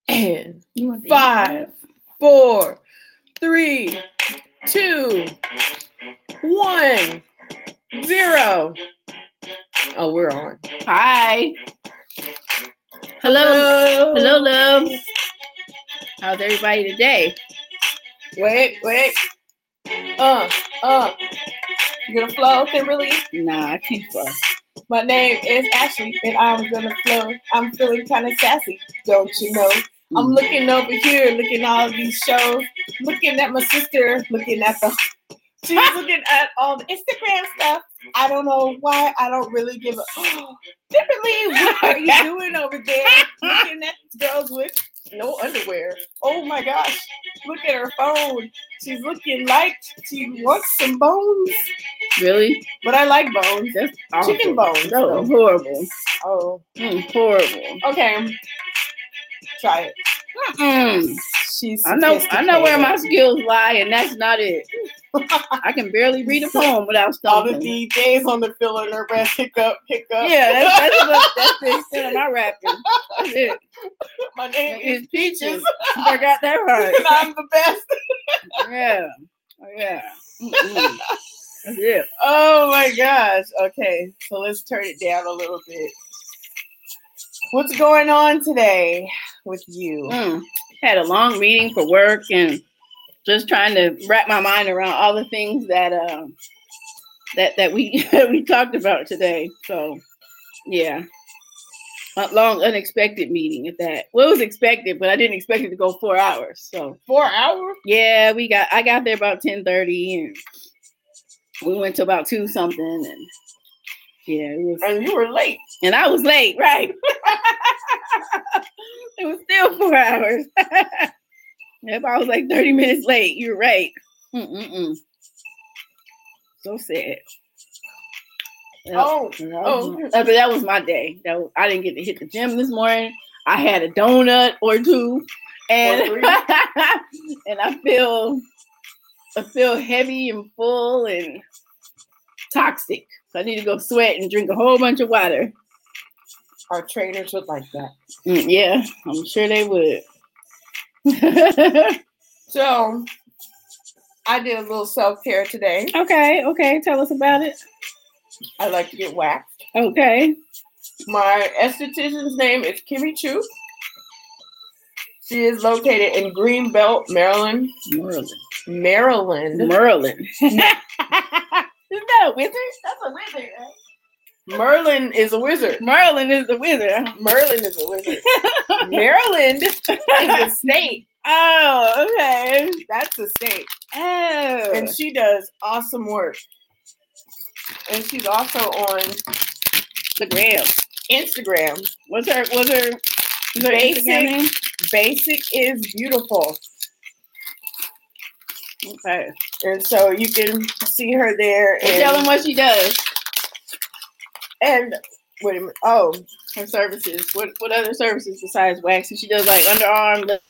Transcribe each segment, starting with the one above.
And You want the 5, 4, 3, 2, 1, 0. Oh, we're on. Hi. Hello. Hello, love. How's everybody today? Wait. You gonna flow, Kimberly? Nah, I can't flow. My name is Ashley, and I'm gonna flow. I'm feeling kind of sassy, don't you know? I'm looking over here, looking at all these shows, looking at my sister, looking at the. She's looking at all the Instagram stuff. I don't know why. I don't really give a. Kimberly, what are you doing over there? Looking at girls with no underwear. Oh my gosh! Look at her phone. She's looking like she wants some bones. Really? But I like bones. That's awful. Chicken bones. That was horrible. Oh. Horrible. Okay. Try it. She's I know where my skills lie, and that's not it. I can barely read a poem without stumbling. All the DJs on the fill in their breath, hiccup. Yeah, that's the extent of my rapping. That's it. My name is Peaches. I got that right. And I'm the best. Yeah. That's it. Oh my gosh. Okay, so let's turn it down a little bit. What's going on today with you? Had a long meeting for work and just trying to wrap my mind around all the things that we talked about today. So yeah, a long unexpected meeting at that. Well, it was expected, but I didn't expect it to go 4 hours. So 4 hours? Yeah, I got there about 10:30 and we went to about 2 something and yeah, it was. And you were late. And I was late, right? It was still 4 hours. If I was like 30 minutes late, you're right. So sad. But that was my day. I didn't get to hit the gym this morning. I had a donut or two, and and I feel heavy and full and toxic. So I need to go sweat and drink a whole bunch of water. Our trainers would like that. Yeah, I'm sure they would. So, I did a little self-care today. Okay. Tell us about it. I like to get waxed. Okay. My esthetician's name is Kimmy Chu. She is located in Greenbelt, Maryland. Maryland. Isn't that a wizard? That's a wizard, right? Merlin is a wizard. Merlin is the wizard. Merlin is a wizard. Maryland is a state. Oh, okay. That's a state. Oh. And she does awesome work. And she's also on the gram. Instagram. What's her Basic Instagram name? Basic is beautiful. Okay. And so you can see her there. And tell them what she does. And wait a minute. Oh, her services. What other services besides waxing? She does like underarm,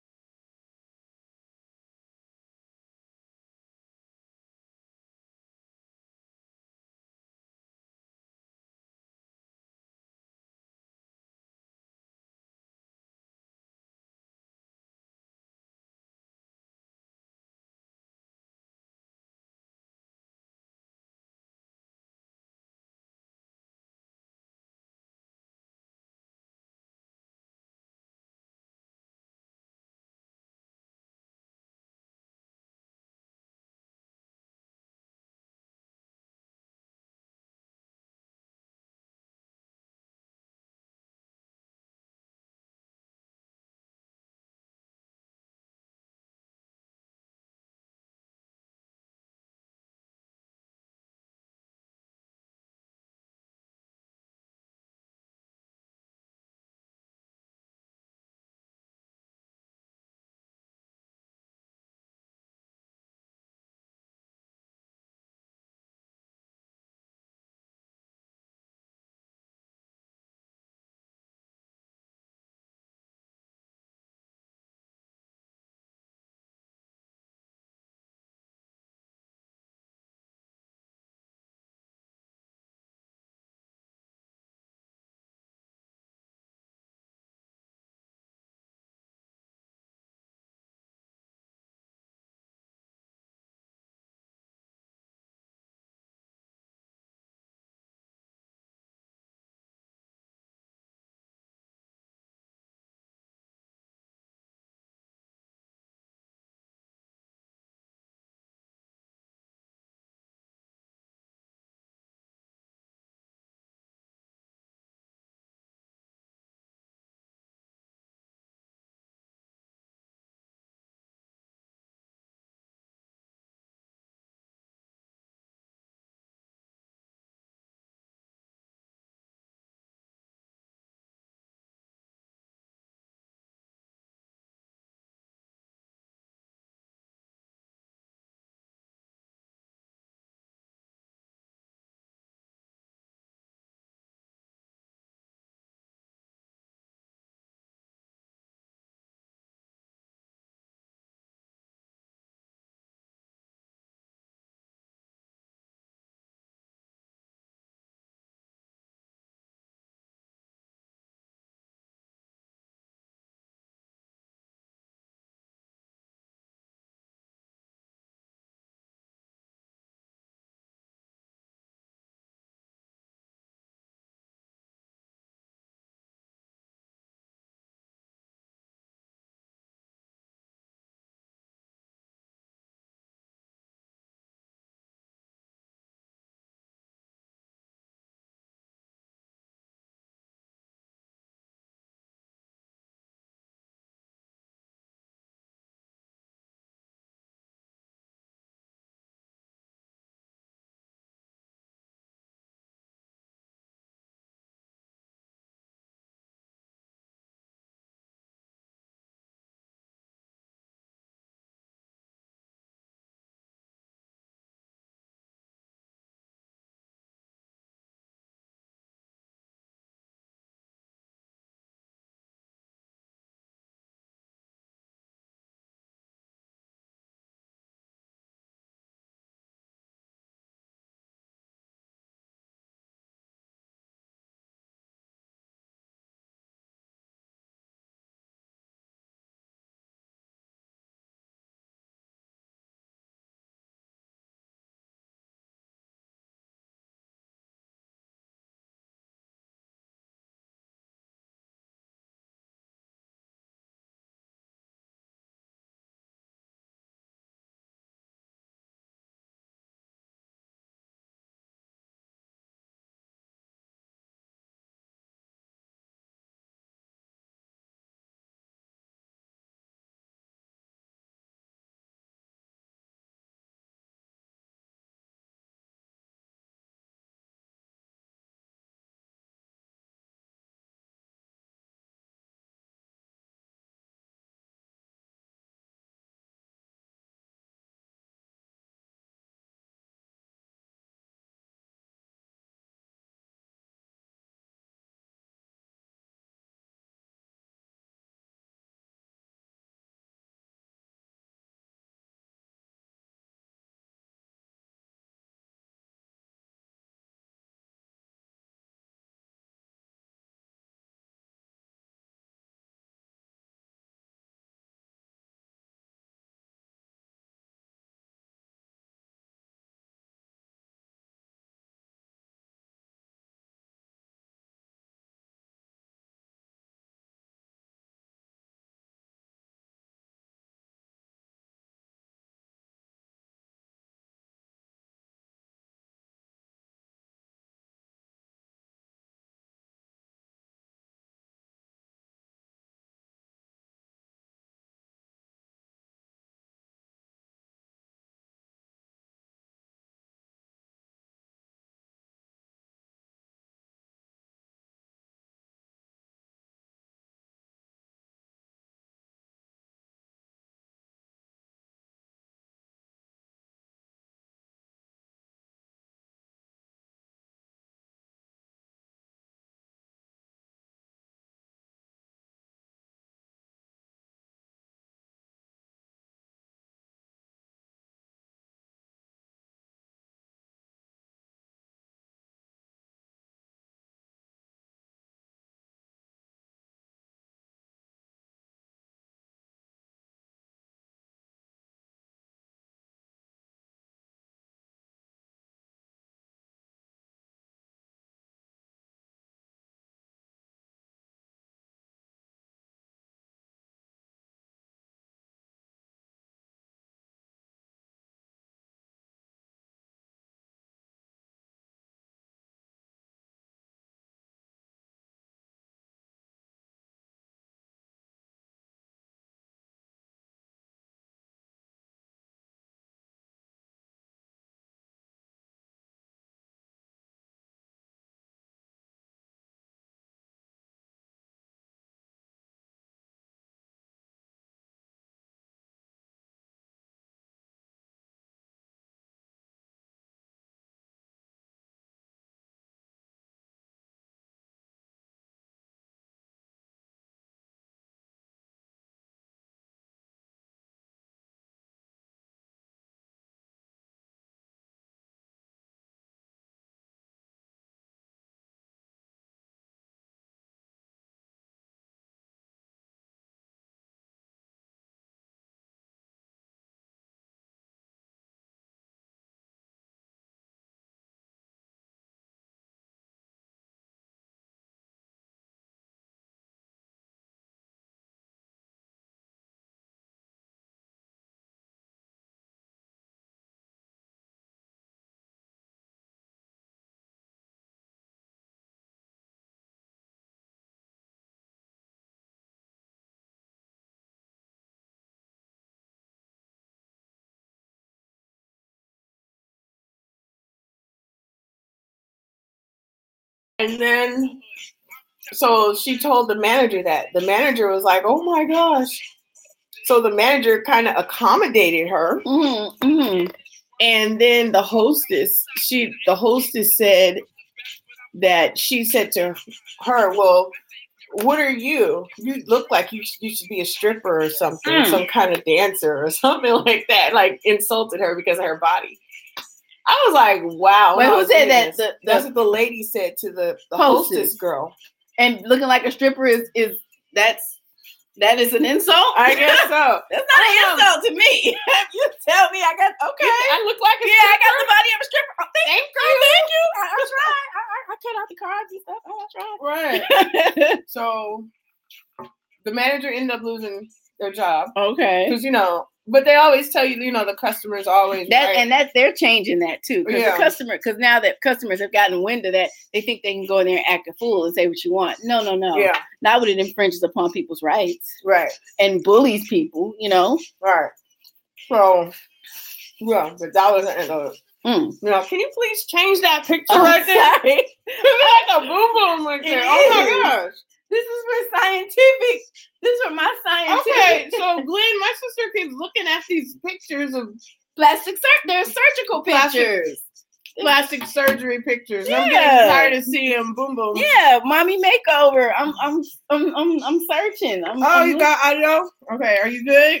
And then, so she told the manager that. The manager was like, "Oh my gosh." So the manager kind of accommodated her. And then the hostess said that she said to her, "Well, what are you? You look like you should be a stripper or something, some kind of dancer or something like that." Like insulted her because of her body. I was like, "Wow." Wait, who said that? That's what the lady said to the hostess girl. And looking like a stripper is that is an insult? I guess so. That's not an insult to me. You tell me I got I look like a stripper. I got the body of a stripper. Oh, thank you. I tried. I cut out the carbs and stuff. I tried. Right. So the manager ended up losing their job. Okay. Because but they always tell you, the customers always that, right. And they're changing that too. Because now that customers have gotten wind of that, they think they can go in there and act a fool and say what you want. No. Yeah. Not when it infringes upon people's rights. Right. And bullies people, Right. So, yeah, but that was the end of it. Can you please change that picture right there? Sorry. It's like a boom right there. Oh my gosh. This is for scientific. This is for my scientific. Okay, so Glenn, my sister keeps looking at these pictures of they're surgical pictures. Plastic surgery pictures. Yeah. I'm getting tired of seeing boom boom. Yeah, mommy makeover. I'm searching. You got audio? Okay, are you good?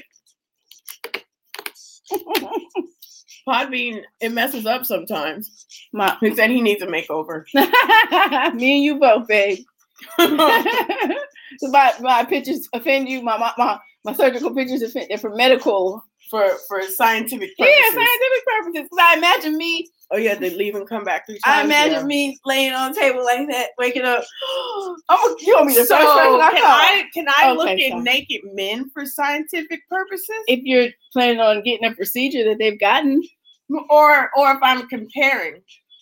Podbean, it messes up sometimes. He said he needs a makeover. Me and you both, babe. So my pictures offend you. My surgical pictures offend. They're for medical, for scientific purposes. Yeah, scientific purposes. Because I imagine me. Oh yeah, they leave and come back 3 times. I imagine me laying on the table like that, waking up. You want me to first person? Can I look at naked men for scientific purposes? If you're planning on getting a procedure that they've gotten, or if I'm comparing,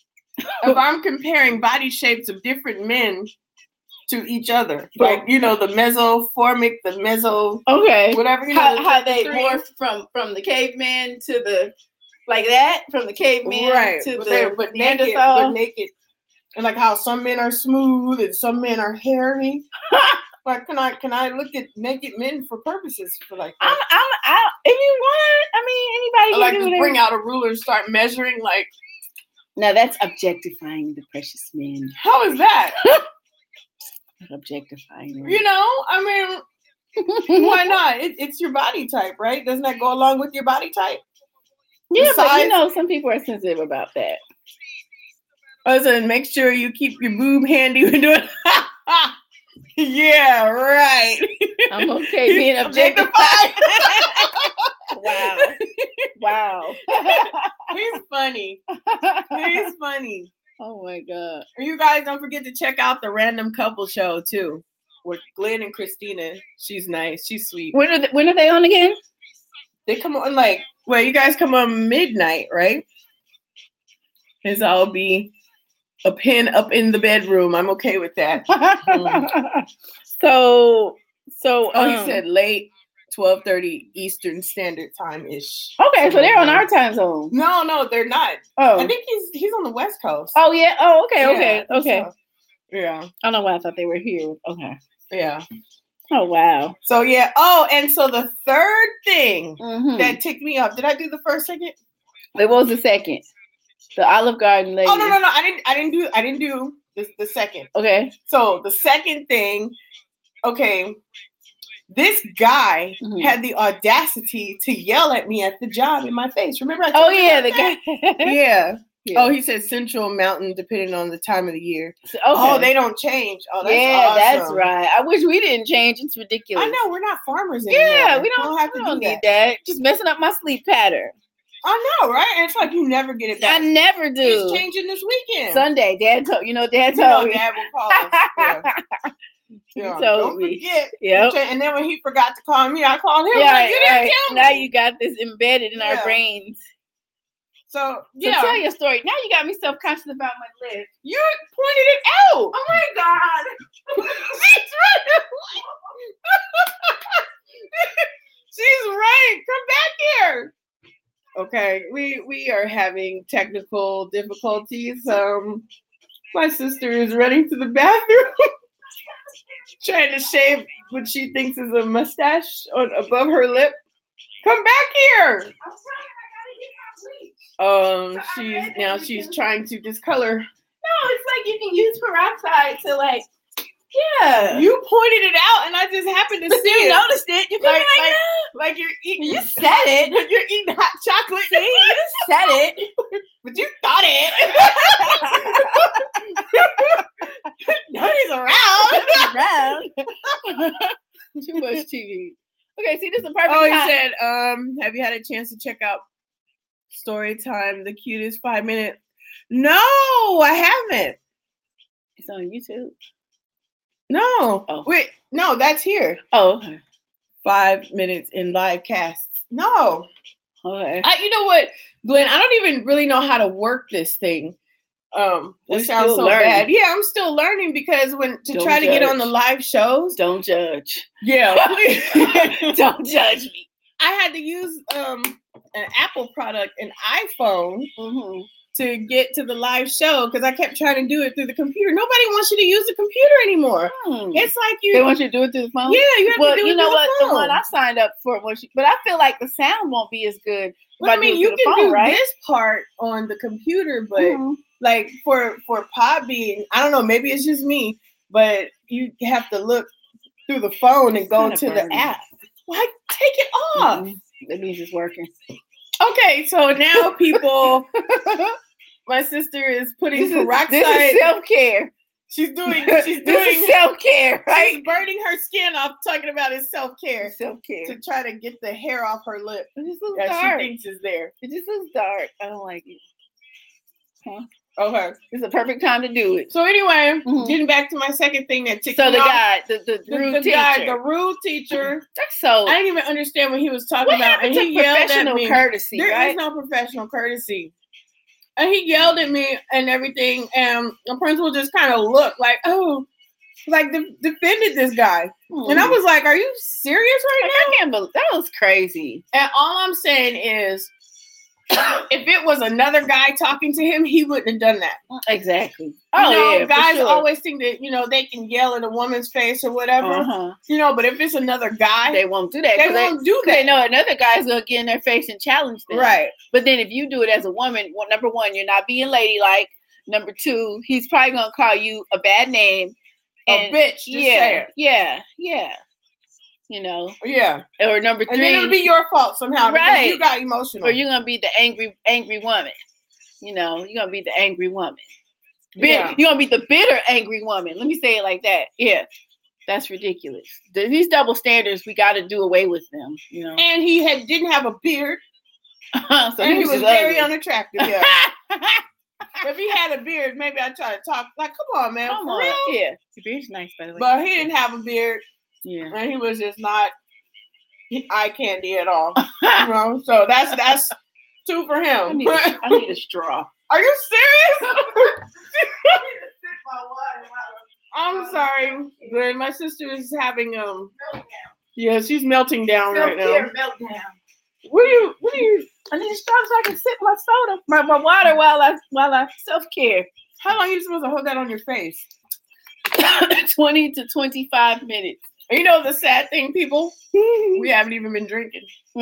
body shapes of different men to each other, like the mesomorphic, the meso, whatever. How they morphed from the caveman to the like that, from the caveman to the Neanderthal, naked, and like how some men are smooth and some men are hairy. Like, can I look at naked men for purposes for like that? If you want, anybody can do just bring out a ruler and start measuring like. Now that's objectifying the precious men. How is that? Objectifying. Why not? It's your body type, right? Doesn't that go along with your body type? Yeah, but some people are sensitive about that. Listen, make sure you keep your boob handy when doing. Yeah, right. I'm okay being objectified. Wow. He's funny. Oh my God. You guys don't forget to check out the Random Couple Show too. With Glenn and Christina. She's nice. She's sweet. When are they on again? They come on you guys come on midnight, right? Because I'll be a pin up in the bedroom. I'm okay with that. So he said late 12:30 Eastern Standard Time ish. Okay, so they're on our time zone. No, they're not. Oh, I think he's on the West Coast. Oh yeah. Oh, okay. So, yeah. I don't know why I thought they were here. Okay. Yeah. Oh wow. So yeah. Oh, and so the third thing that ticked me up. Did I do the first second? What was the second? The Olive Garden lady. Oh no! I didn't do the second. Okay. So the second thing. Okay. This guy had the audacity to yell at me at the job in my face. Remember? I told you the guy. Yeah. Oh, he said Central Mountain, depending on the time of the year. Okay. Oh, they don't change. Oh, that's awesome. That's right. I wish we didn't change. It's ridiculous. I know, we're not farmers anymore. Yeah, we don't need that. Just messing up my sleep pattern. I know, right? And it's like you never get it back. I never do. It's changing this weekend. Sunday, Dad told me. Dad will call us. Yeah. Don't forget. Yep. And then when he forgot to call me, I called him. Yeah, like, you didn't tell me. Now you got this embedded in our brains. So tell your story. Now you got me self-conscious about my lip. You pointed it out. Oh my God. She's right. Come back here. Okay, we are having technical difficulties. My sister is running to the bathroom, trying to shave what she thinks is a mustache above her lip. Come back here. She's trying to discolor. No, it's like you can use peroxide to like. Yeah. You pointed it out, and I just happened to see You it. noticed it. You like you're eating. You said it. You're eating hot chocolate. See, you said it. But you thought it. Nobody's around. Too much TV. Okay, see, this is a perfect He time. said, have you had a chance to check out Storytime, the cutest 5-minute? No, I haven't. It's on YouTube. No. Oh. Wait, no, that's here. Oh, okay. 5 minutes in live casts. No. Okay. You know what, Glenn? I don't even really know how to work this thing. That sounds so bad. Yeah, I'm still learning because try to get on the live shows. Don't judge. Yeah. Don't judge me. I had to use an Apple product, an iPhone, to get to the live show because I kept trying to do it through the computer. Nobody wants you to use the computer anymore. It's like they want you to do it through the phone. Yeah, you have to do it through the phone. The one I signed up for, but I feel like the sound won't be as good. Well, I mean, you can do this part on the computer, but like for Podbean, I don't know, maybe it's just me, but you have to look through the phone and go to the app. Like, take it off. That means it's working. Okay, so now people, my sister is putting peroxide. This is self-care. She's doing this is self-care, right? She's burning her skin off, talking about it's self-care. Self-care. To try to get the hair off her lip. It just looks that dark. She thinks is there. It just looks dark. I don't like it. Huh? Okay. It's the perfect time to do it. So anyway, getting back to my second thing that ticked me off. So the guy, the rude teacher. The rude teacher. That's so. I didn't even understand what he was talking about. And he yelled at me. Courtesy, There is no professional courtesy. And he yelled at me and everything. And the principal just kind of looked like, defended this guy. And I was like, are you serious right now? I can't believe that was crazy. And all I'm saying is, if it was another guy talking to him, he wouldn't have done that. Exactly. Guys always think that, they can yell at a woman's face or whatever. But if it's another guy, they won't do that. They won't do that. They know another guy's going to get in their face and challenge them. Right. But then if you do it as a woman, well, number one, you're not being ladylike. Number two, he's probably going to call you a bad name. A bitch. Yeah. Yeah. Yeah. Or number three, and then it'll be your fault somehow, right? You got emotional. Or you're gonna be the angry woman. You're gonna be the angry woman. You're gonna be the bitter angry woman. Let me say it like that. Yeah, that's ridiculous. These double standards, we got to do away with them. And he didn't have a beard, so and he was very unattractive. Yeah. If he had a beard, maybe I'd try to talk. Like, come on, man. Come on. Real? Yeah, the beard's nice, by the way. But he didn't have a beard. Yeah, and he was just not eye candy at all. So that's 2 for him. I need a straw. Are you serious? I'm sorry, but my sister is having yeah, she's melting down right now. Meltdown. What are you? I need a straw so I can sip my soda, my water while I self-care. How long are you supposed to hold that on your face? 20 to 25 minutes. You know the sad thing, people? We haven't even been drinking.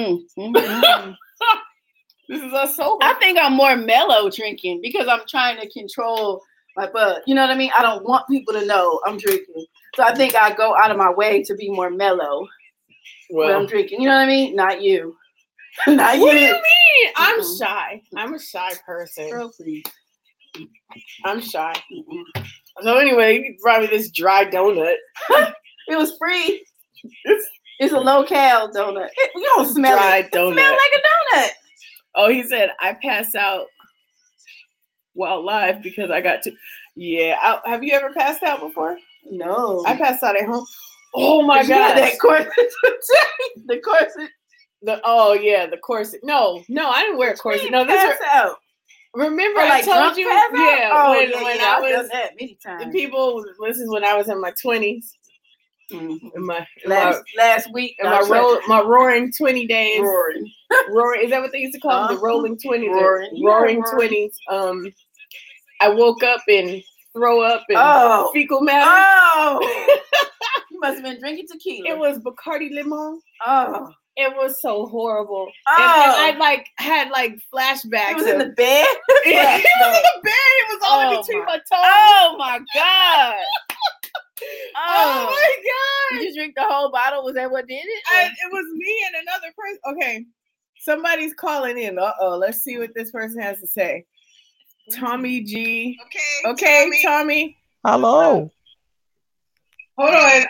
This is us sober. I think I'm more mellow drinking because I'm trying to control my butt. You know what I mean? I don't want people to know I'm drinking. So I think I go out of my way to be more mellow when I'm drinking. You know what I mean? Not you. Not what you. Do you mean? I'm shy. I'm a shy person. Girl, please. I'm shy. So anyway, you brought me this dry donut. It was free. It's a low-cal donut. You don't smell dry it. Donut. It smells like a donut. Oh, he said, I pass out while live because I got to. Yeah. Have you ever passed out before? No. I passed out at home. Oh, my God. That corset. The corset. The corset. No, I didn't wear a corset. No, this pass out. Remember I told you? Yeah. When I was done that many times. The people, this is when I was in my 20s. Mm-hmm. Last week, in my roaring 20 days. Roaring. Is that what they used to call them? The rolling 20s. Roaring 20s. I woke up and throw up and fecal matter. Oh, you must have been drinking tequila. It was Bacardi Limon. Oh, it was so horrible. Oh, and I had flashbacks. It was in the bed. It was in the bed. It was all in between my toes. Oh my god. Oh my god! Did you drink the whole bottle? Was that what did it? It was me and another person. Okay, somebody's calling in. Let's see what this person has to say. Tommy G. Okay, Tommy. Hello. Hold on.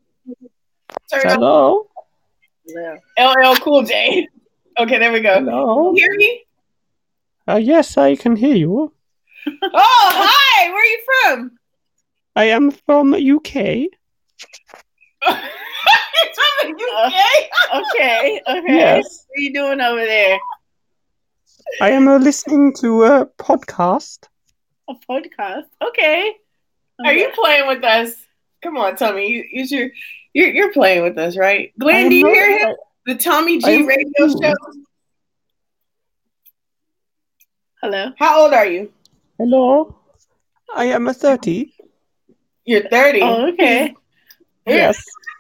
Hello. LL Cool J. Okay, there we go. Hello. Can you hear me? Yes, I can hear you. Oh, hi. Where are you from? I am from UK. You're from the UK? Okay. Yes. What are you doing over there? I am listening to a podcast. A podcast? Okay. Are you playing with us? Come on, Tommy. You're playing with us, right? Glenn, do you hear him? The Tommy G radio show. Hello. How old are you? Hello. I am 30. You're 30. Oh, okay. Yes.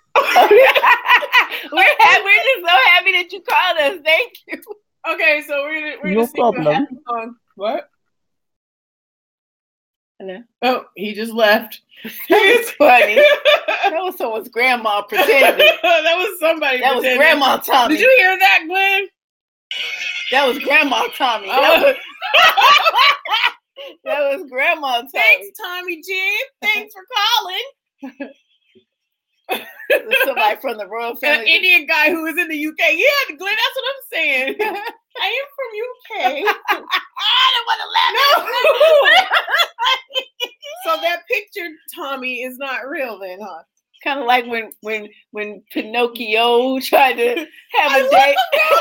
We're just so happy that you called us. Thank you. Okay, so we're No gonna problem. What? Hello. Oh, he just left. It's funny. That was someone's grandma pretending. That was somebody. That was Grandma Tommy. Did you hear that, Glenn? That was Grandma Tommy. Oh. That was Grandma Tommy. Thanks, Tommy G. Thanks for calling. Somebody from the royal family. An Indian guy who was in the UK. Yeah, Glenn, that's what I'm saying. I am from UK. I don't want to laugh. No. So that picture, Tommy, is not real then, huh? Kind of like when Pinocchio tried to have a date.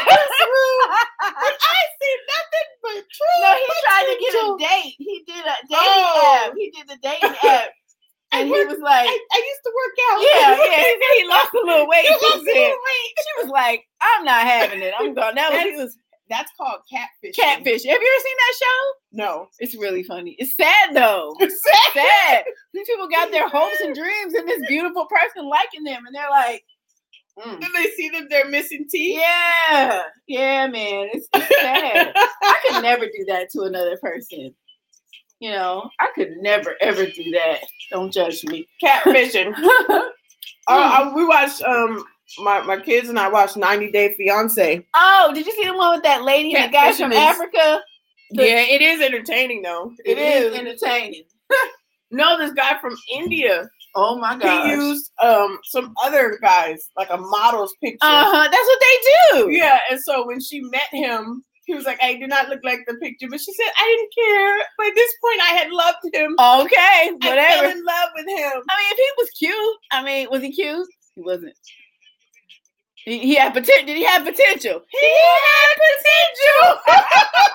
I see nothing but truth. No, he tried to get a date. He did a dating app. He did the dating app. And he was like, I used to work out. Yeah. He lost a little weight. She was like, I'm not having it. I'm going. That's called catfish. Catfish. Have you ever seen that show? No. It's really funny. It's sad though. It's sad. These people got their hopes and dreams in this beautiful person liking them, and they're like, And they see that they're missing teeth. Yeah, man. It's sad. I could never do that to another person. You know, I could never ever do that. Don't judge me. Catfishing. We watched my kids and I watched 90 Day Fiance. Oh, did you see the one with that lady and the guy from Africa? Yeah, it is entertaining though. It is entertaining. No, this guy from India. Oh my God. He used some other guys, like a model's picture. That's what they do. Yeah, and so when she met him, he was like, I do not look like the picture. But she said, I didn't care. By this point, I had loved him. Okay, whatever. I fell in love with him. I mean, if he was cute, was he cute? He wasn't. He had potential. Did he have potential? He had potential.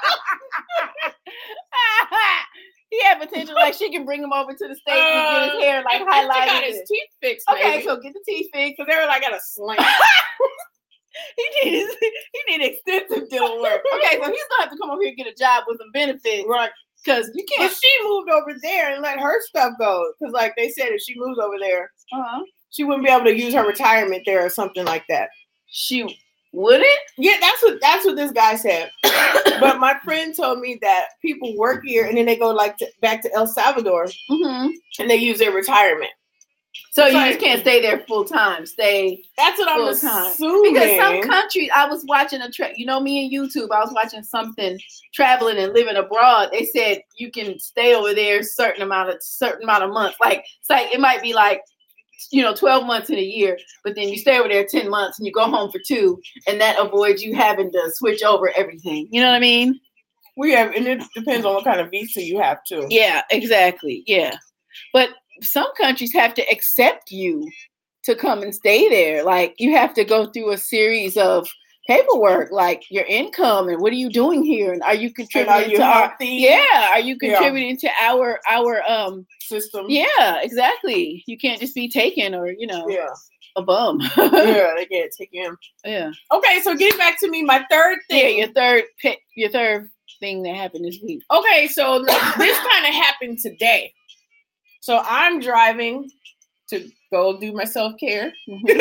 He had potential. Like she can bring him over to the States and get his hair like highlighted. Got his teeth fixed. Okay, maybe. so get the teeth fixed. So they were like at a slant. He need extensive dental work. Okay, so he's gonna have to come over here and get a job with some benefits, right? Because you can't. But she moved over there and let her stuff go. Because like they said, if she moves over there, she wouldn't be able to use her retirement there or something like that. She wouldn't? Yeah, that's what this guy said. But my friend told me that people work here and then they go back to El Salvador and they use their retirement. So you just can't stay there full time. That's what I'm assuming. Because some countries, I was watching you know me and YouTube, I was watching something traveling and living abroad. They said you can stay over there certain amount of months. Like it's like it might be like 12 months in a year, but then you stay over there 10 months and you go home for 2, and that avoids you having to switch over everything. You know what I mean? And it depends on what kind of visa you have too. Yeah, exactly. Yeah. But some countries have to accept you to come and stay there. Like you have to go through a series of paperwork, like your income and what are you doing here, and are you contributing to our? Yeah, are you contributing to our system? Yeah, exactly. You can't just be taken or a bum. Yeah, they can't take him. Yeah. Okay, so getting back to me, my third thing. Yeah, your third thing that happened this week. Okay, so this kind of happened today. So I'm driving to go do my self-care.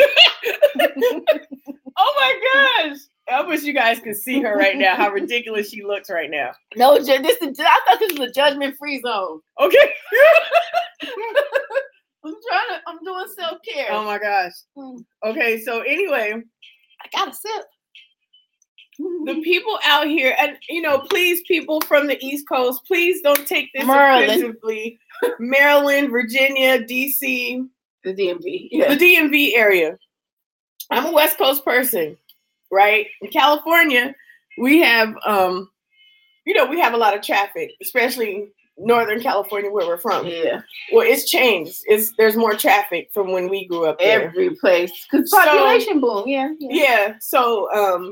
Oh my gosh. I wish you guys could see her right now, how ridiculous she looks right now. No, I thought this was a judgment-free zone. Okay. I'm doing self-care. Oh my gosh. Okay, so anyway. I got a sip. The people out here, and please, people from the East Coast, please don't take this offensively. Maryland, Virginia, DC. The DMV. Yeah. The DMV area. I'm a West Coast person, right? In California, we have, we have a lot of traffic, especially Northern California, where we're from. Yeah. Well, it's changed. There's more traffic from when we grew up there. Every place. Because population boom. Yeah. Yeah. So,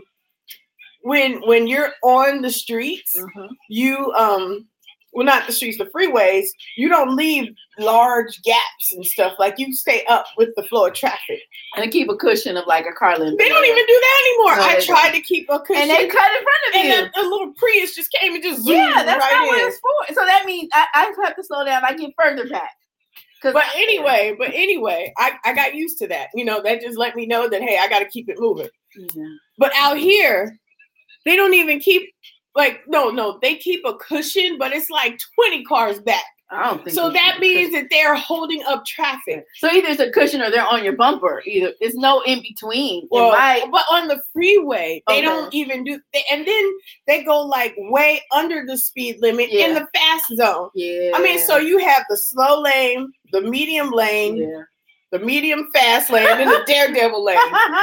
when you're on the streets, you, not the streets, the freeways, you don't leave large gaps and stuff. Like, you stay up with the flow of traffic. And they keep a cushion of like a car limit. They don't even do that anymore. I tried to keep a cushion. And they cut in front of you. And a little Prius just came and just zoomed that's right not what in. it's for. So that means I have to slow down. I get further back. But anyway, I got used to that. That just let me know that, hey, I got to keep it moving. Yeah. But out here, they don't even keep, they keep a cushion, but it's like 20 cars back. I don't think so. That means that they're holding up traffic. So either it's a cushion or they're on your bumper. Either there's no in between. Well, but on the freeway, they don't even do. And then they go like way under the speed limit in the fast zone. Yeah. I mean, so you have the slow lane, the medium lane, the medium fast lane, and the daredevil lane.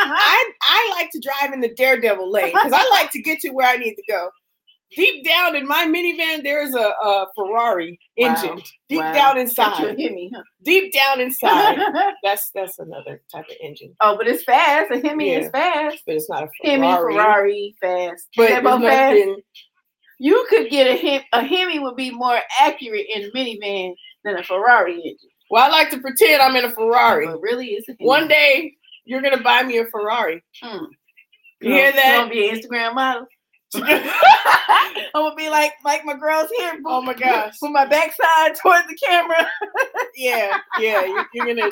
I like to drive in the daredevil lane because I like to get to where I need to go. Deep down in my minivan, there is a Ferrari engine. Deep down inside. Deep down inside. That's another type of engine. Oh, but it's fast. A Hemi is fast. But it's not a Ferrari. Hemi, Ferrari, fast. But fast. You could get a Hemi would be more accurate in a minivan than a Ferrari engine. Well, I like to pretend I'm in a Ferrari. But really, it's a Hemi. One day, you're going to buy me a Ferrari. You hear that? You're going to be an Instagram model? I'm gonna be like my girls here. Oh my gosh! With my backside towards the camera. yeah. You're gonna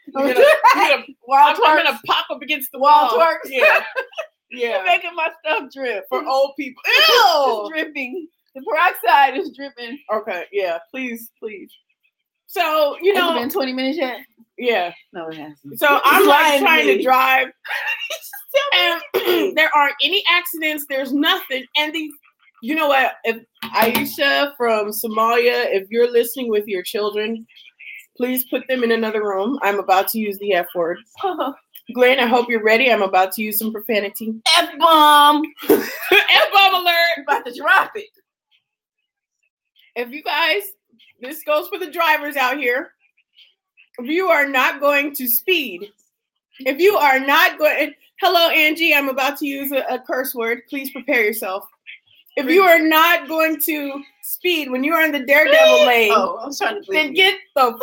I'm gonna pop up against the wall. Twerks. Yeah. You're making my stuff drip for old people. Ew! It's dripping. The peroxide is dripping. Okay. Yeah. Please. So has it been 20 minutes yet? Yeah. No, it hasn't. So I'm like trying to drive. And there aren't any accidents. There's nothing. And these, you know what? If Aisha from Somalia, if you're listening with your children, please put them in another room. I'm about to use the F word. Glenn, I hope you're ready. I'm about to use some profanity. F-bomb. F-bomb alert. I'm about to drop it. If you guys, this goes for the drivers out here. If you are not going to speed, if you are not going... Hello, Angie. I'm about to use a curse word. Please prepare yourself. If you are not going to speed when you are in the daredevil lane, then get the fuck.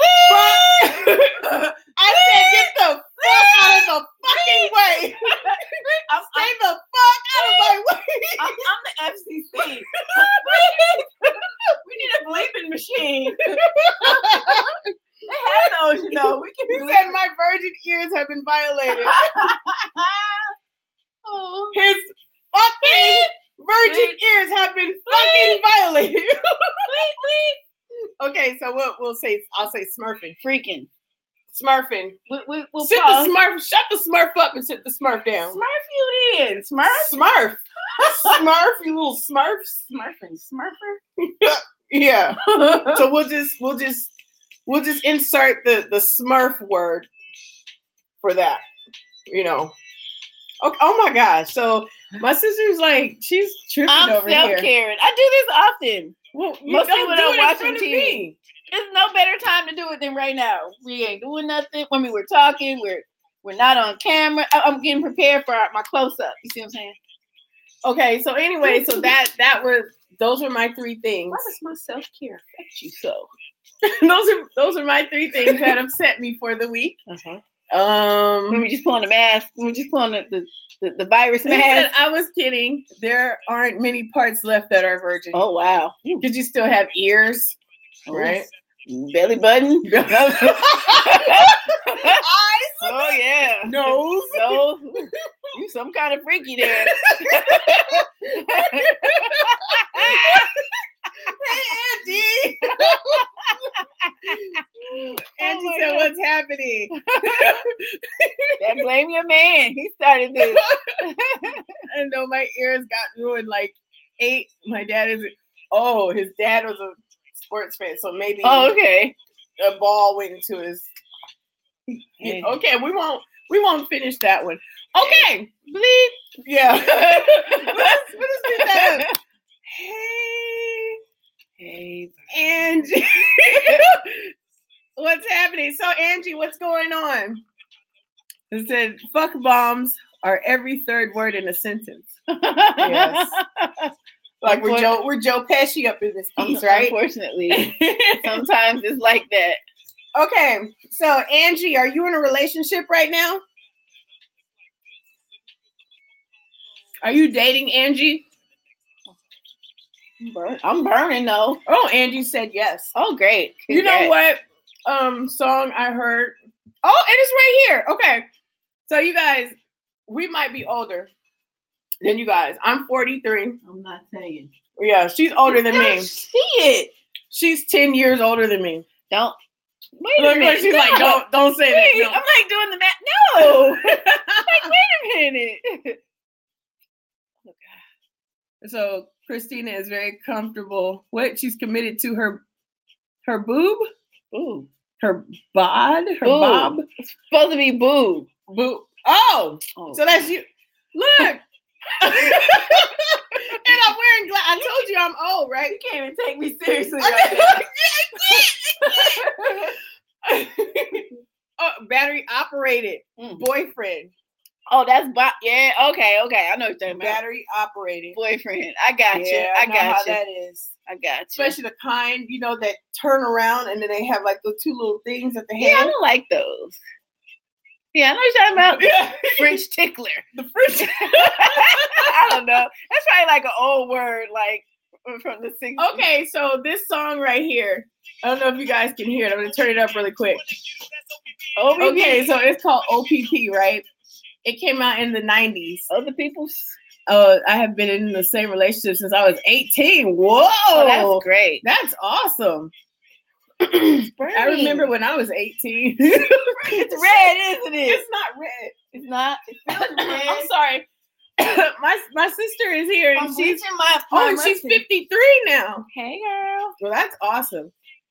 I said, get the fuck out of the fucking way. Stay the fuck out of my way. I'm the FCC. We need a bleeping machine. They have those, He said my virgin ears have been violated. His fucking virgin ears have been fucking violated. Okay, so we'll say, I'll say smurfing. Freaking. Smurfing. We'll sit the Smurf. Shut the Smurf up and sit the Smurf down. Smurf you in. Smurf? Smurf. Smurf, you little Smurfs. Smurfing. Smurfer? Yeah. So we'll just insert the Smurf word for that. Okay, oh my gosh. So my sister's like, she's tripping over here. I'm self-caring. I do this often. Well, mostly when I'm watching TV. There's no better time to do it than right now. We ain't doing nothing. When we were talking, we're not on camera. I'm getting prepared for my close-up. You see what I'm saying? Okay, so anyway, so those were my three things. Why does my self-care affect you so? those are my three things that upset me for the week. When we just pulling the mask, when we just pulling the virus mask. I was kidding. There aren't many parts left that are virgin. Oh wow! Because you still have ears, right? Belly button. Eyes. Oh yeah. Nose. No. You some kind of freaky there. Hey, Angie. Angie said, "What's happening?" That blame your man. He started this. I know my ears got ruined like 8. My dad is. His dad was a sports fan, so maybe. Oh, okay. A ball went into his. Hey. Okay, we won't finish that one. Okay, Bleep. yeah. let's get that up. Hey, Angie. What's happening? So, Angie, what's going on? It said, fuck bombs are every third word in a sentence. Yes. Like we're Joe Pesci up in this piece, right? Unfortunately. Sometimes it's like that. Okay, so Angie, are you in a relationship right now? Are you dating Angie? I'm burning though. Oh, Angie said yes. Oh, great. You know what song I heard? Oh, and it's right here. Okay. So you guys, we might be older than you guys. I'm 43. I'm not saying. Yeah, she's older than me. See it. She's 10 years older than me. Don't. Wait a minute. She's like, don't say that. No. I'm like doing the math. No. Like, wait a minute. So Christina is very comfortable. What? She's committed to her boob? Ooh. Her bod? Her Boob. bob? It's supposed to be boob. Boob. Oh. So that's you. Look. And I'm wearing glasses. I told you I'm old, right? You can't even take me seriously. Battery operated boyfriend. Oh, that's yeah. Okay. I know what you're talking about. Battery operated boyfriend. I got you. I got how you. that is. I got you. Especially the kind, that turn around and then they have like the 2 little things at the head. Yeah, I don't like those. Yeah, I know what you're talking about. Yeah. French tickler. The French. I don't know. That's probably like an old word, like from the 60s. Okay, so this song right here, I don't know if you guys can hear it. I'm going to turn it up really quick. OPP. Okay, so it's called OPP, right? It came out in the 90s. Other people's? I have been in the same relationship since I was 18. Whoa. Oh, that's great. That's awesome. I remember when I was 18. It's red, isn't it? It's not red. It's not. It feels red. I'm sorry. my sister is here and she's 53 now. Hey girl. Well, that's awesome.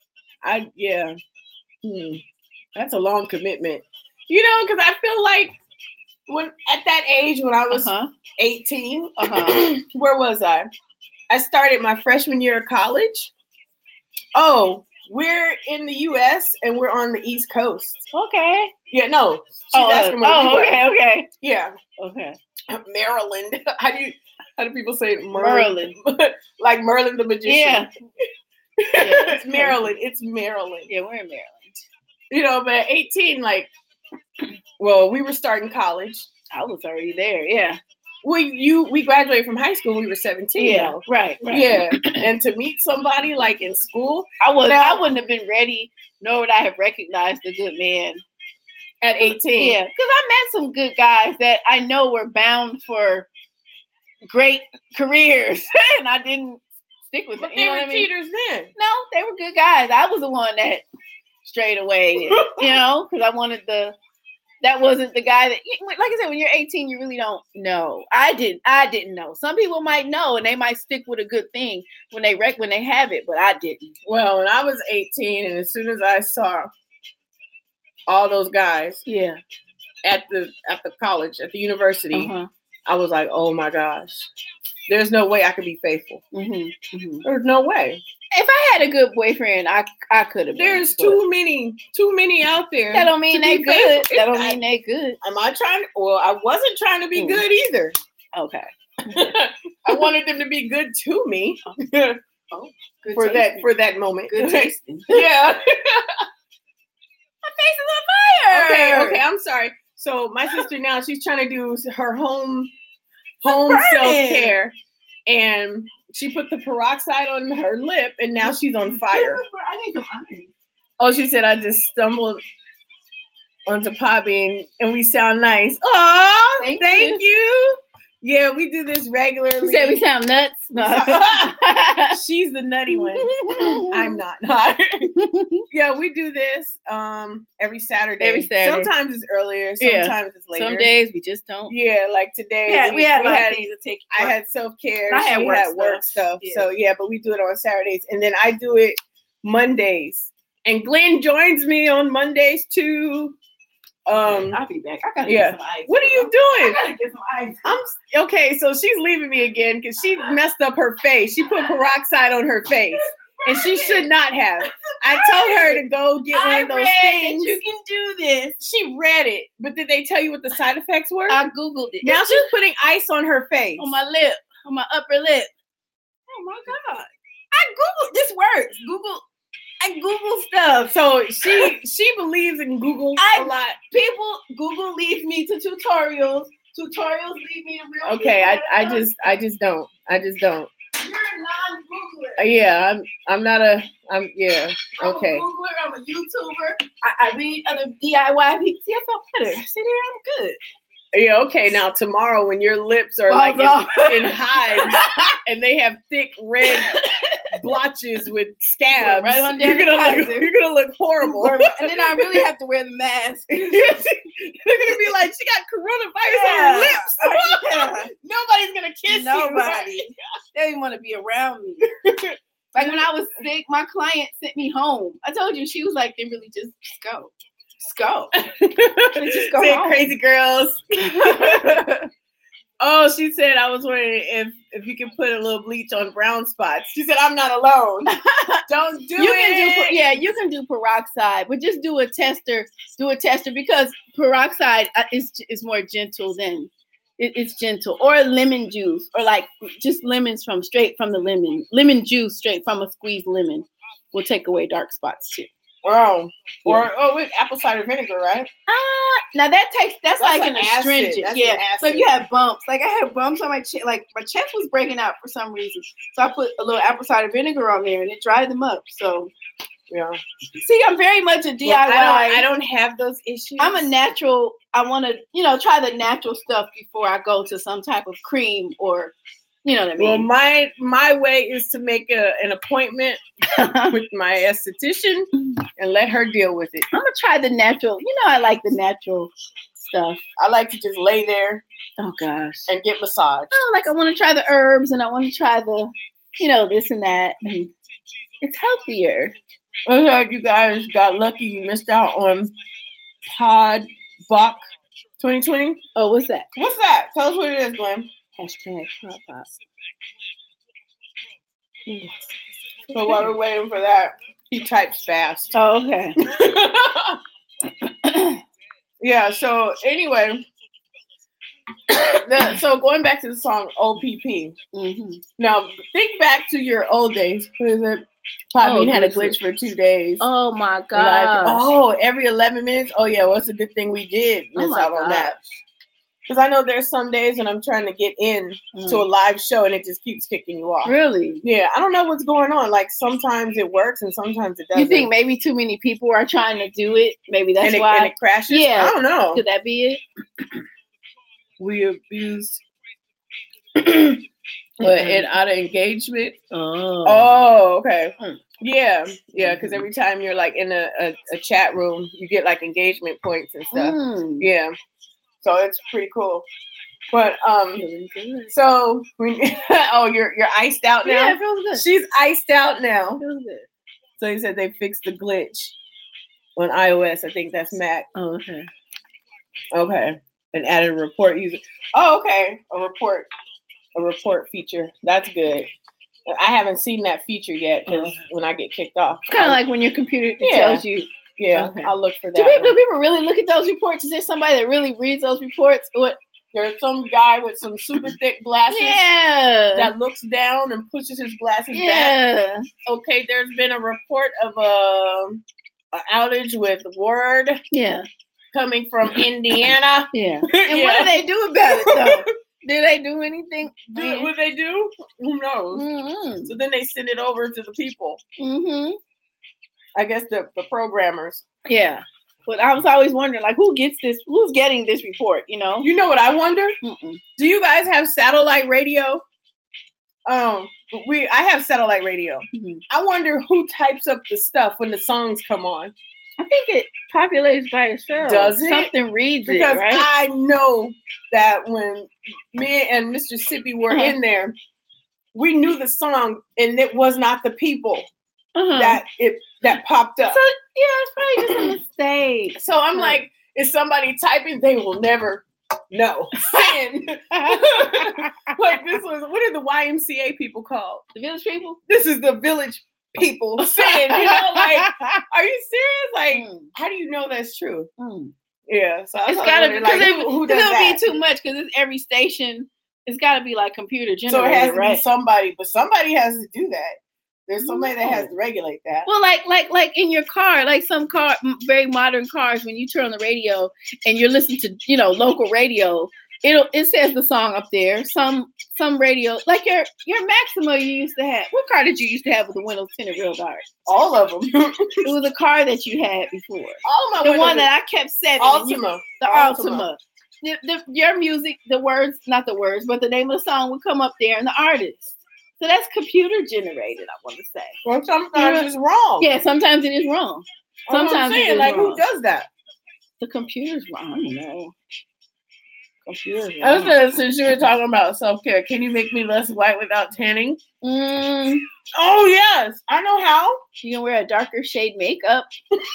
That's a long commitment. Because I feel like when at that age when I was 18, where was I? I started my freshman year of college. Oh, we're in the U.S. and we're on the East Coast. Okay. Yeah, no. Okay. Yeah. Okay. Maryland. How do people say it? Merlin. Like Merlin the magician. Yeah. It's Maryland. It's Maryland. Yeah, we're in Maryland. But 18, we were starting college. I was already there. Yeah. We graduated from high school. We were 17. Yeah. Right. Yeah. And to meet somebody like in school, I wouldn't have been ready, nor would I have recognized a good man at 18. Yeah. Because I met some good guys that I know were bound for great careers, and I didn't stick with them. But they were cheaters then. No, they were good guys. I was the one that strayed away, because I wanted that wasn't the guy that, like I said, when you're 18, you really don't know. I didn't know. Some people might know, and they might stick with a good thing when they have it, but I didn't. Well, when I was 18, and as soon as I saw all those guys, at the college, at the university, I was like, oh my gosh, there's no way I could be faithful. There's no way. If I had a good boyfriend, I could have. There's too many out there. That don't mean they good. That don't mean they good. Am I trying? Well, I wasn't trying to be good either. Okay. I wanted them to be good to me. Good for that moment. Good tasting. Yeah. My face is on fire. Okay. I'm sorry. So my sister now, she's trying to do her home self-care, and she put the peroxide on her lip, and now she's on fire. I need some iron. Oh, she said I just stumbled onto Poppy and we sound nice. Aw, thank you. Yeah, we do this regularly. You said we sound nuts? No. She's the nutty one. I'm not. Yeah, we do this every Saturday. Sometimes it's earlier, sometimes it's later. Some days we just don't. Yeah, like today. Yeah, we had things to take. I had self-care. I had work stuff. Yeah. So yeah, but we do it on Saturdays. And then I do it Mondays. And Glenn joins me on Mondays too. I'll be back. I gotta get some ice. What are you doing? I gotta get some ice. Okay, so she's leaving me again because she messed up her face. She put peroxide on her face, and she should not have. I told her to go get one of those things. You can do this. She read it, but did they tell you what the side effects were? I googled it. Now she's putting ice on her face, on my lip, on my upper lip. Oh my god! I googled. This works. I Google stuff. So she believes in Google a lot. People Google leads me to tutorials. Tutorials lead me to real. Okay, I just don't. You're a non-Googler. Yeah, I'm not a. Yeah. Okay. I'm a Googler. I'm a YouTuber. I read other DIY people. See, I felt better. See, there, I'm good. Yeah, okay. Now tomorrow, when your lips are like in hives and they have thick red blotches with scabs, right you're gonna look horrible. And then I really have to wear the mask. They're gonna be like, she got coronavirus on her lips. Yeah. Nobody's gonna kiss Nobody. you. They don't even want to be around me. Like when I was sick, my client sent me home. I told you, she was like, they really just go. Just go. Just go home. Crazy girls. Oh, she said, I was wondering if you can put a little bleach on brown spots. She said, I'm not alone. Don't do it. You can do peroxide, but just do a tester. Because peroxide is more gentle than it's gentle. Or lemon juice, or like just lemons straight from the lemon juice straight from a squeezed lemon will take away dark spots too. Wow. Or with apple cider vinegar, right? Now that's like an astringent. That's yeah. So if you have bumps, like I had bumps on my chest, like my chest was breaking out for some reason. So I put a little apple cider vinegar on there and it dried them up. So yeah. See, I'm very much a DIY. Well, I don't have those issues. I'm a natural. I want to, try the natural stuff before I go to some type of cream or, you know what I mean? Well, my way is to make an appointment with my esthetician and let her deal with it. I'm gonna try the natural. I like the natural stuff. I like to just lay there. Oh gosh. And get massaged. Oh, like I want to try the herbs and I want to try the, this and that. And it's healthier. Looks like you guys got lucky. You missed out on Pod Bach 2020. Oh, what's that? What's that? Tell us what it is, Glenn. Hashtag Pod Bach. So while we're waiting for that, he types fast. Oh, okay. Yeah, so anyway, so going back to the song OPP. Mm-hmm. Now, think back to your old days. What is it? Podbean had a glitch for 2 days. Oh, my God. Like, every 11 minutes? Oh, yeah, well, it's a good thing we did miss out on that. Because I know there's some days when I'm trying to get in to a live show and it just keeps kicking you off. Really? Yeah, I don't know what's going on. Like sometimes it works and sometimes it doesn't. You think maybe too many people are trying to do it? Maybe that's why. And it crashes? Yeah. I don't know. Could that be it? We abused it out of engagement. Oh, okay. Yeah, because every time you're like in a chat room, you get like engagement points and stuff. Yeah. So it's pretty cool. But so you're iced out now? Yeah, it feels good. She's iced out now. It feels good. So he said they fixed the glitch on iOS. I think that's Mac. Oh, okay. Okay. And added a report user. Oh, okay. A report feature. That's good. I haven't seen that feature yet because when I get kicked off. Kind of like when your computer tells you. Yeah, okay. I'll look for that. Do people really look at those reports? Is there somebody that really reads those reports? What? There's some guy with some super thick glasses that looks down and pushes his glasses back. Okay, there's been a report of an outage with Word coming from Indiana. And what do they do about it, though? Do they do anything? What they do? Who knows? Mm-hmm. So then they send it over to the people. Mm-hmm. I guess the programmers. Yeah. But I was always wondering, like, who gets this? Who's getting this report? You know? You know what I wonder? Mm-mm. Do you guys have satellite radio? I have satellite radio. Mm-hmm. I wonder who types up the stuff when the songs come on. I think it populates by itself. Does it? Something reads Because it, right? I know that when me and Mr. Sippy were in there, we knew the song, and it was not the people that popped up. So yeah, it's probably just a mistake. So I'm like, is somebody typing? They will never know. Sin. Like this was, what are the YMCA people called? The Village People? This is the Village People saying, you know, like, are you serious? Like, how do you know that's true? Yeah, so it's gotta be, because who does that? Be too much, because it's every station. It's got to be like computer generated, so it has to right? be somebody, but somebody has to do that. There's somebody that has to regulate that. Well, like in your car, like some very modern cars, when you turn on the radio and you're listening to, you know, local radio, it says the song up there. Some radio, like your Maxima you used to have. What car did you used to have with the windows tinted real dark? All of them. It was a car that you had before. All of the one that I kept setting. Altima. The Altima. Your music, the words, not the words, but the name of the song would come up there and the artist. So that's computer generated, I want to say. Well, sometimes it's wrong. Yeah, sometimes it is wrong. Sometimes it is like wrong. Who does that? The computer's wrong. I don't know. Computer's wrong. Since you were talking about self-care, can you make me less white without tanning? Oh yes, I know how. You can wear a darker shade makeup.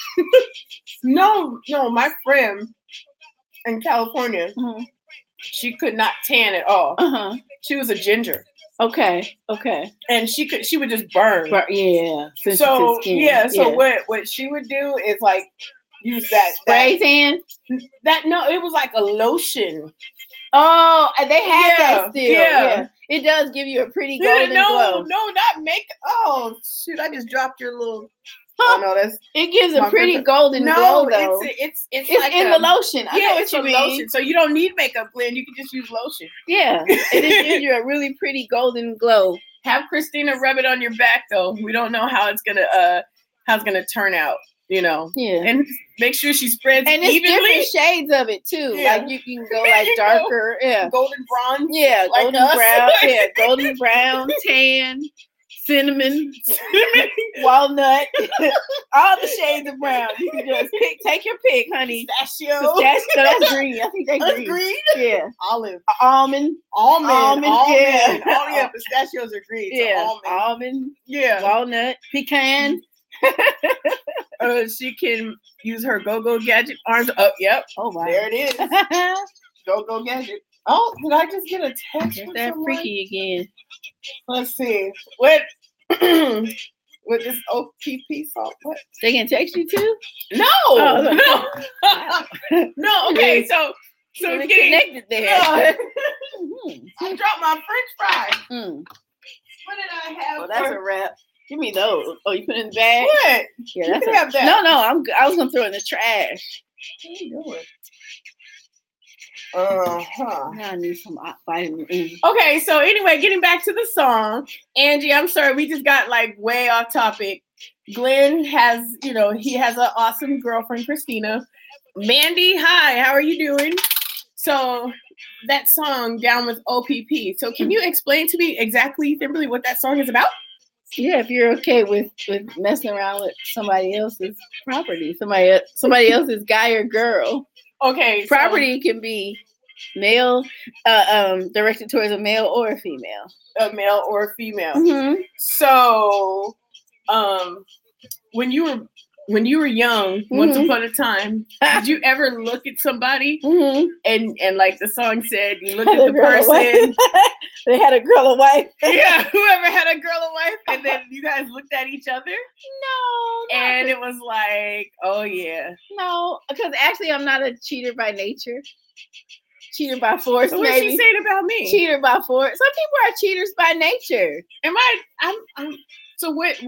No, my friend in California, she could not tan at all. She was a ginger. Okay. And she would just burn. Yeah. So what she would do is like use that spray tan. It was like a lotion. Oh, and they had that still. Yeah. It does give you a pretty golden glow. No, not makeup. Oh shoot! I just dropped your little. Oh no, it gives a pretty golden glow though. It's like in the lotion. I know what you mean. Lotion, so you don't need makeup, Glenn. You can just use lotion. Yeah, it gives you a really pretty golden glow. Have Christina rub it on your back though. We don't know how it's gonna turn out. You know. Yeah. And make sure she spreads and it's evenly. Different shades of it too. Yeah. Like you can go like darker. Yeah. Golden bronze. Yeah. Like golden brown. Yeah. Golden brown, tan. Cinnamon, walnut, all the shades of brown. You can just take your pick, honey. Pistachio. That's green. I think that's green. Yeah. Olive. Almond. Yeah. Oh yeah, pistachios are green. Yeah. So almond. Yeah. Walnut. Pecan. She can use her go-go gadget arms. Oh, yep. Oh wow. There it is. Go-go gadget. Oh, did I just get a text? Is that freaky again? Let's see. What with this OPP song? What? They can text you too? No. No. Okay, so connected there. I dropped my French fry. What did I have? Well, that's a wrap. Give me those. Oh, you put it in the bag? What? Yeah, that's have that. No, I was gonna throw it in the trash. What are you doing? Now I need some vitamin E. Okay, so anyway, getting back to the song, Angie, I'm sorry, we just got like way off topic. Glenn has, he has an awesome girlfriend, Christina. Mandy, hi, how are you doing? So that song, Down with OPP. So can you explain to me exactly, Kimberly, what that song is about? Yeah, if you're okay with messing around with somebody else's property, somebody else's guy or girl. Okay, property can be male, directed towards a male or a female. A male or a female. Mm-hmm. So, when you were young, once upon a time, did you ever look at somebody and like the song said, you look at the person. They had a girl and wife. Yeah, whoever had a girl and wife, and then you guys looked at each other. No, and it was like, oh yeah. No, because actually I'm not a cheater by nature. Cheater by force. So what's she saying about me? Cheater by force. Some people are cheaters by nature. I'm so what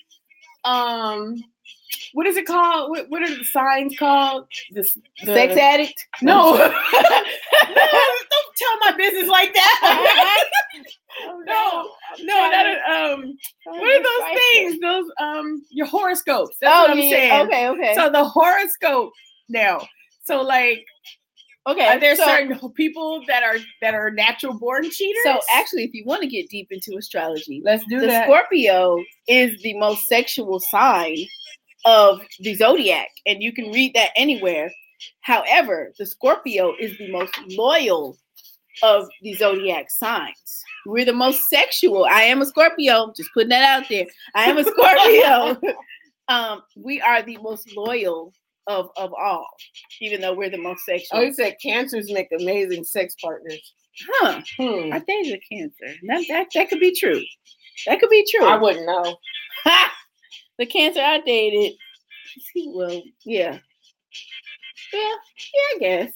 what is it called? What are the signs called? Sex addict? No. No, don't tell my business like that. No, that what are those things? Those your horoscopes. That's what I'm saying. Okay. So the horoscope now. So like, okay, are there certain people that are natural born cheaters? So actually, if you want to get deep into astrology, let's do that. The Scorpio is the most sexual sign of the zodiac, and you can read that anywhere. However, the Scorpio is the most loyal of the zodiac signs. We're the most sexual. I am a Scorpio. Just putting that out there. I am a Scorpio. We are the most loyal of all, even though we're the most sexual. Oh, you said Cancers make amazing sex partners. Huh. I dated a Cancer. That could be true. That could be true. I wouldn't know. The Cancer I dated. Well, yeah. Yeah, I guess.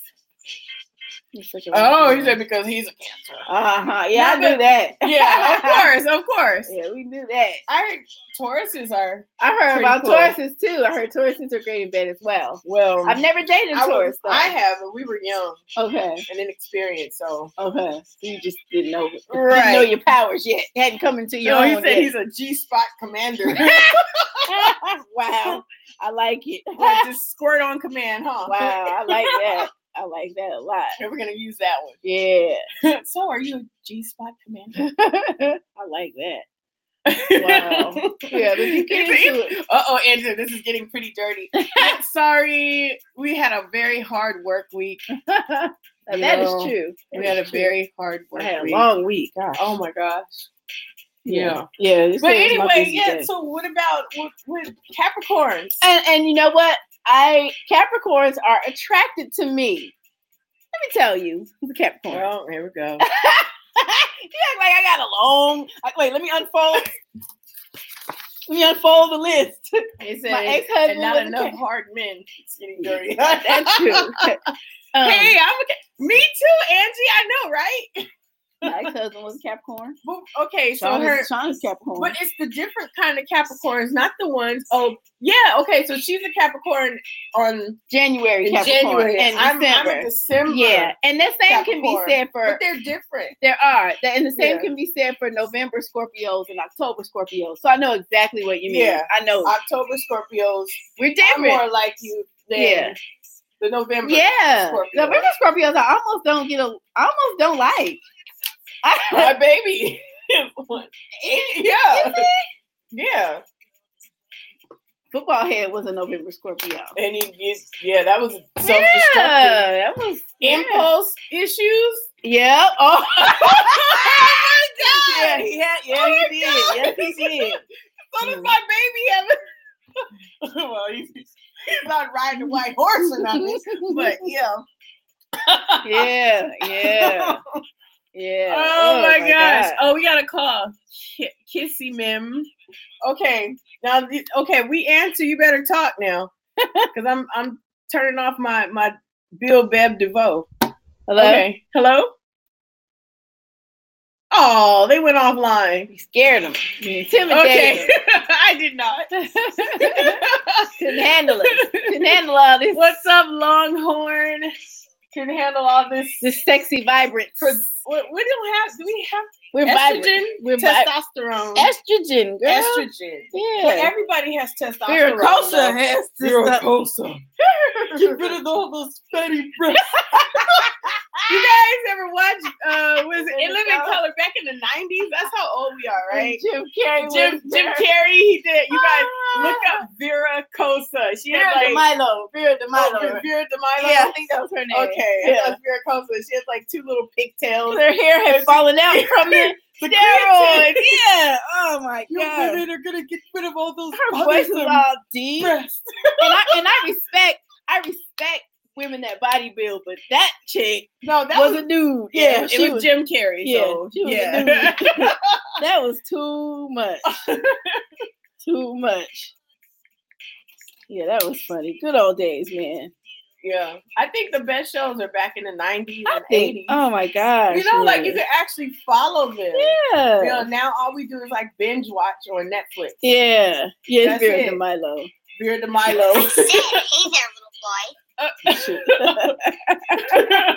Oh, you said because he's a Cancer. Yeah, I knew that. Yeah, of course. Yeah, we knew that. I heard Tauruses are. I heard about cool. Tauruses too. I heard Tauruses are great in bed as well. Well, I've never dated a Taurus. I have, but we were young. Okay. And inexperienced, so. Okay. So you just didn't know. Right. Didn't know your powers yet. Hadn't come into your own. He said he's a G-spot commander. Wow. I like it. Like just squirt on command, huh? Wow. I like that. I like that a lot. And we're going to use that one. Yeah. So are you a G-spot commander? I like that. Wow. Yeah, but you get into it. Uh-oh, Andrew, this is getting pretty dirty. Sorry. We had a very hard work week. That is true. We had a very hard work week. I had a long week. Gosh. Oh, my gosh. Yeah. But anyway, so what about with Capricorns? And you know what? Capricorns are attracted to me. Let me tell you, who's a Capricorn. Well, here we go. You act like I got a long. Wait, let me unfold. Let me unfold the list. My ex-husband and not enough hard men. It's getting dirty. That's true. Hey, me too, Angie. I know, right? My ex-husband was a Capricorn. Well, okay, so Shauna's Capricorn. But it's the different kind of Capricorns, not the ones. Oh, yeah, okay. So she's a Capricorn on January. And I'm December. a December. Yeah, and the same Capricorn. Can be said for. But they're different. There are, and the same can be said for November Scorpios and October Scorpios. So I know exactly what you mean. Yeah, I know. October Scorpios. We're different. I'm more like you than the November. Yeah, Scorpios. November Scorpios. I almost don't like. My baby. Yeah. Football head was a November Scorpio. And that was self-destructive. Yeah, that was impulse issues. Yeah. Oh my God. Yeah, he did. Yes, he did. So does my baby have well, he's not riding a white horse or nothing, but yeah. Yeah. Oh my gosh. God. Oh, we got a call. Kissy Mim. Okay. Now, we answer. You better talk now, because I'm turning off my Bill Bev DeVoe. Hello. Okay. Hello. Oh, they went offline. You scared them. You intimidated them. I did not. Couldn't handle it. Couldn't handle all this. What's up, Longhorn? Can handle all this sexy vibrance. We don't have. Do we have? We're estrogen, we're testosterone. Estrogen, girl. Estrogen. Yeah. But everybody has testosterone. Viracosa has Viracosa. Get rid of all those fatty breasts. You guys ever watch was it In Living Color back in the 90s? That's how old we are, right? Jim Carrey. Jim Carrey, he did. You guys look up Viracosa. She had Vera DeMilo. Vera DeMilo. Yeah, I think that was her name. Okay, yeah. Viracosa. She had like two little pigtails. Her hair had fallen out from the steroids. Yeah. Oh my God. God. Women are gonna get rid of all those. Her voice is all deep. Breasts. and I respect women that body build, but that chick that was a dude. Yeah, it was Jim Carrey. Yeah, so, she was a dude. That was too much. Too much. Yeah, that was funny. Good old days, man. Yeah, I think the best shows are back in the 90s and 80s. Oh my gosh. Like you can actually follow them. Yeah. Now all we do is like binge watch on Netflix. Yeah. Yeah, it's Vera DeMilo. Vera DeMilo. Hey there, little boy.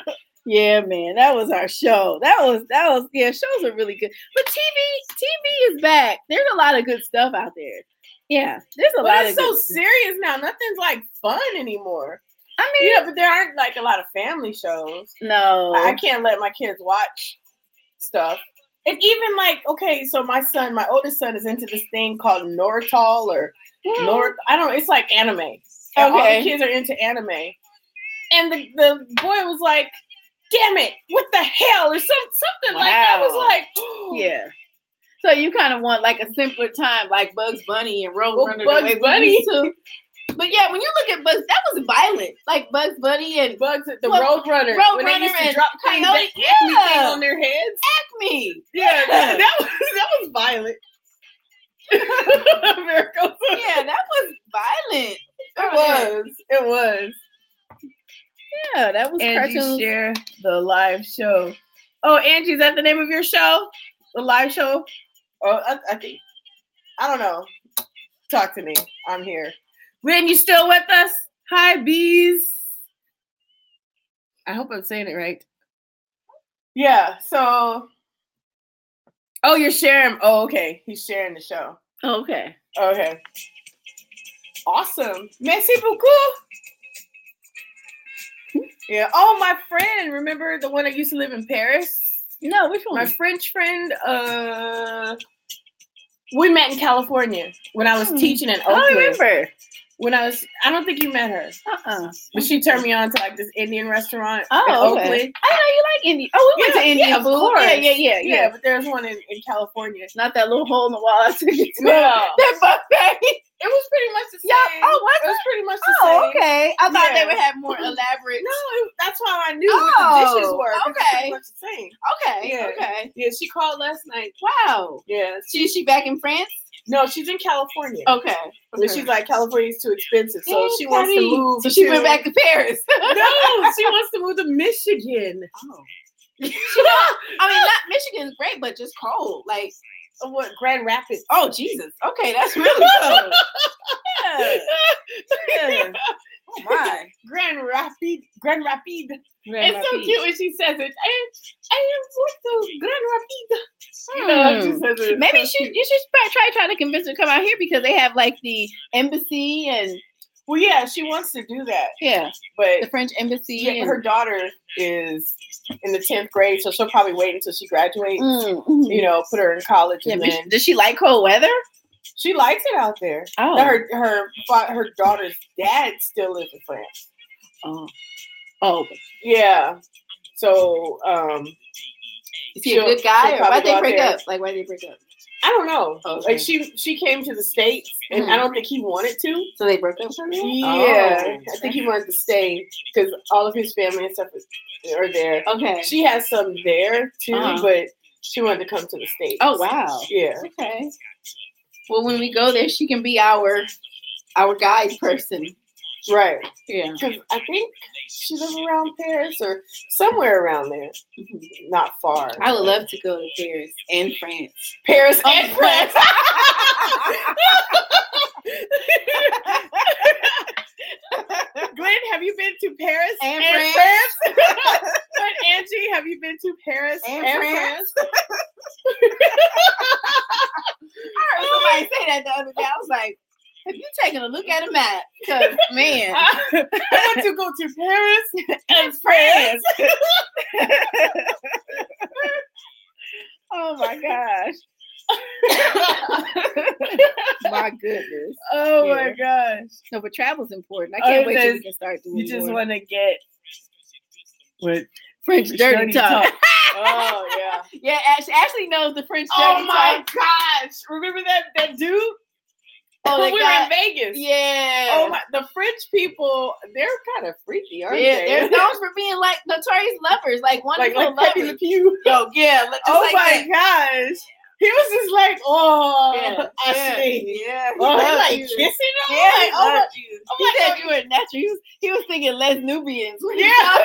Yeah, man, that was our show. That was yeah, shows are really good. But TV is back. There's a lot of good stuff out there. Yeah, there's a lot of it's so serious now. Nothing's like fun anymore. I mean, yeah, but there aren't like a lot of family shows. No. I can't let my kids watch stuff. And even like, okay, so my oldest son is into this thing called Nortal or I don't know, it's like anime. And all the kids are into anime. And the boy was like, damn it, what the hell? Or something like that. I was like, yeah. So you kind of want like a simpler time, like Bugs Bunny and Roadrunner. Bugs Bunny too. But yeah, when you look at Bugs, that was violent. Like Bugs Bunny and Roadrunner. When they used to drop Coyote thing on their heads. Acme. Yeah, that was violent. Yeah, that was violent. It was. Yeah, that was Angie Share the live show. Oh, Angie, is that the name of your show? The live show? Oh, I think. I don't know. Talk to me. I'm here. Glenn, you still with us? Hi, bees. I hope I'm saying it right. Yeah, so. Oh, you're sharing. Oh, okay. He's sharing the show. Oh, okay. Okay. Awesome. Merci beaucoup. Yeah. Oh, my friend. Remember the one that used to live in Paris? No, which one? My French friend. We met in California when I was teaching in Oakland. I remember. I don't think you met her. But she turned me on to like this Indian restaurant in okay. Oakland. I know you like Indian. Oh, we went to Indian food. Of course. Yeah. But there's one in California. It's not that little hole in the wall I took you to. No. That buffet. It was pretty much the same. Yeah. Oh, what? It was pretty much the same. Oh, okay. I thought they would have more elaborate. No, that's how I knew what the dishes were. Okay. It's pretty much the same. Okay. Yeah. Okay. Yeah, she called last night. Wow. Yeah. She back in France? No, she's in California. Okay. But she's like, California's too expensive, so she wants to move. So she went back to Paris. No, she wants to move to Michigan. Oh. I mean, not Michigan's great, but just cold. Like what? Grand Rapids. Oh Jesus. Okay, that's really cold. Yeah. Oh my. Grand Rapids. It's so cute when she says it. I am going to Grand Rapids. She says it. Maybe you should try to convince her to come out here because they have like the embassy and. Well, yeah, she wants to do that. Yeah, but the French embassy. Yeah, her daughter is in the 10th grade, so she'll probably wait until she graduates. Mm-hmm. You know, put her in college. Yeah, and then does she like cold weather? She likes it out there. Oh, her daughter's dad still lives in France. Oh, yeah. So, is he a good guy, or why'd they break up? Like, why did they break up? I don't know. Okay. Like she came to the States, and I don't think he wanted to. So they broke up. Yeah, I think he wanted to stay because all of his family and stuff are there. Okay. She has some there too, but she wanted to come to the States. Oh wow. Yeah. Okay. Well, when we go there, she can be our guide person. Right. Yeah. Because I think she lives around Paris or somewhere around there. Mm-hmm. Not far. I would love to go to Paris and France. Paris and France. Glenn, have you been to Paris and France? And Angie, have you been to Paris and France? I heard somebody say that the other day. I was like, have you taken a look at a map? Because, man. I want to go to Paris and France. Oh, my gosh. My goodness. Oh, my gosh. No, but travel's important. I can't wait till we can start doing You just want to get with French dirty talk. Oh, yeah. Yeah, Ashley knows the French dirty talk. Oh, my gosh. Remember that dude? Oh, we were in Vegas. Yeah. Oh my! The French people, they're kind of freaky, aren't they? They're known for being like notorious lovers, like wonderful lovers. Pepe Le Pew. Oh yeah. Oh my gosh! He was just like, Ashley. Yeah. Oh, he's like kissing him. Yeah. Like, he said you were natural. He was thinking Les Nubians. Yeah.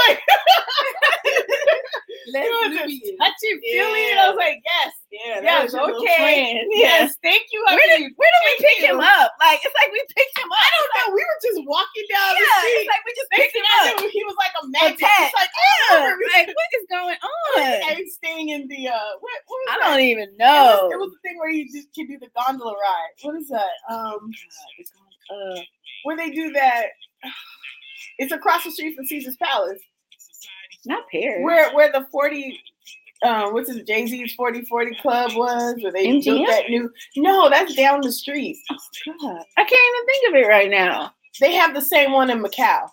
Les Nubians. Touchy feely. And I was like, yes. Yeah. Yes. Okay. Yes. Thank you. Where did we pick him up? Like it's like we picked him up. I don't know. We were just walking down the street. It's like we just picked him up. He was like a magnet. Like, what the what was I that? don't even know. It was the thing where you just can do the gondola ride. What is that? Where they do that? It's across the street from Caesar's Palace. Not Paris. Where the 40 what's his Jay-Z's 40/40 Club was, where they MGM? built that new. No, that's down the street. Oh, God. I can't even think of it right now. They have the same one in Macau.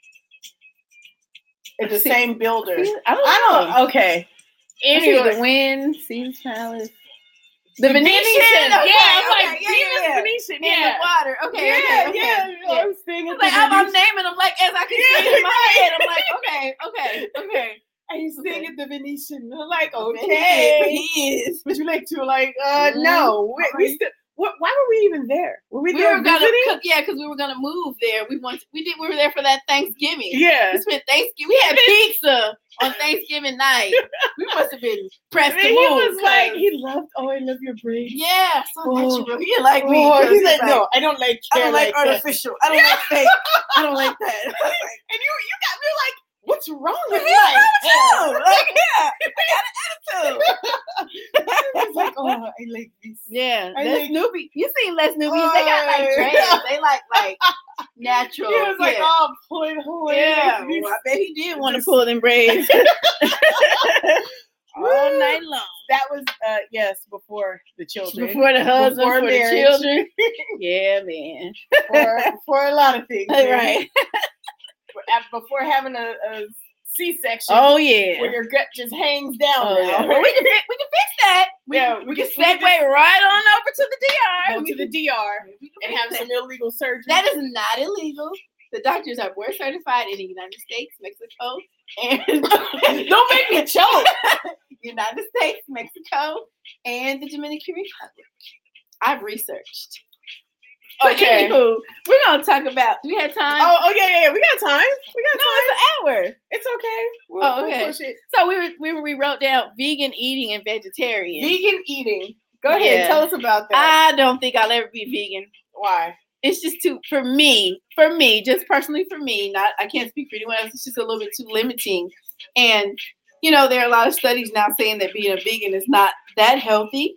It's the See- same builder. I don't know. Okay. Anyway, the Wynn, Caesar's Palace. The Venetian. Venetian. Okay, Yeah, I'm okay, like, yeah, Venus yeah. Venetian. In Yeah. the water. Okay. Yeah, okay, yeah. okay. I was thinking I'm like, I'm naming them like as I can see it in my head. I'm like, okay. And you sing at the Venetian. I'm like, Okay. okay. He is. But you like to like, no. We still. Why were we even there? Were we We there were gonna visiting? cook, because we were gonna move there. We were there for that Thanksgiving. Yeah. We spent Thanksgiving. We had pizza on Thanksgiving night. We must have been pressed to He move. was like, 'cause- he loved. Oh, I love your braids. yeah, so Oh. natural. He didn't like me. Oh, 'cause he's he's like, like, no, I don't like. I hair don't like that. artificial. I don't like fake. I don't like that. And you got me like, what's wrong with you? Yeah, Like, I got an attitude. I was like, oh, I like this. Yeah, I Les like- Newbie. You seen Les Newbies? They got like dreads. They like natural. He was like, yeah. oh, boy. Yeah, Like, well, I bet he did want to pull them braids all night long. That was yes, before the children. Before the husband, Before for the marriage. children. Yeah, man. for a lot of things. man. Right. Before having a C-section. Oh yeah. Where your gut just hangs down. Oh, now. yeah. Well, we can fix that. We can segue right on over to the DR. Go to the DR and have some illegal surgery. That is not illegal. The doctors are board certified in the United States, Mexico, and don't make me choke. United States, Mexico, and the Dominican Republic. I've researched. Okay. Anywho, we're gonna talk about. Do we have time? Oh, yeah. We got time. no, it's an hour. It's okay. Oh, okay. We'll push it. So we wrote down vegan eating and vegetarian. Vegan eating. Go ahead. Yeah. Tell us about that. I don't think I'll ever be vegan. Why? It's just too for me, just personally for me, I can't speak for anyone else, it's just a little bit too limiting. And there are a lot of studies now saying that being a vegan is not that healthy.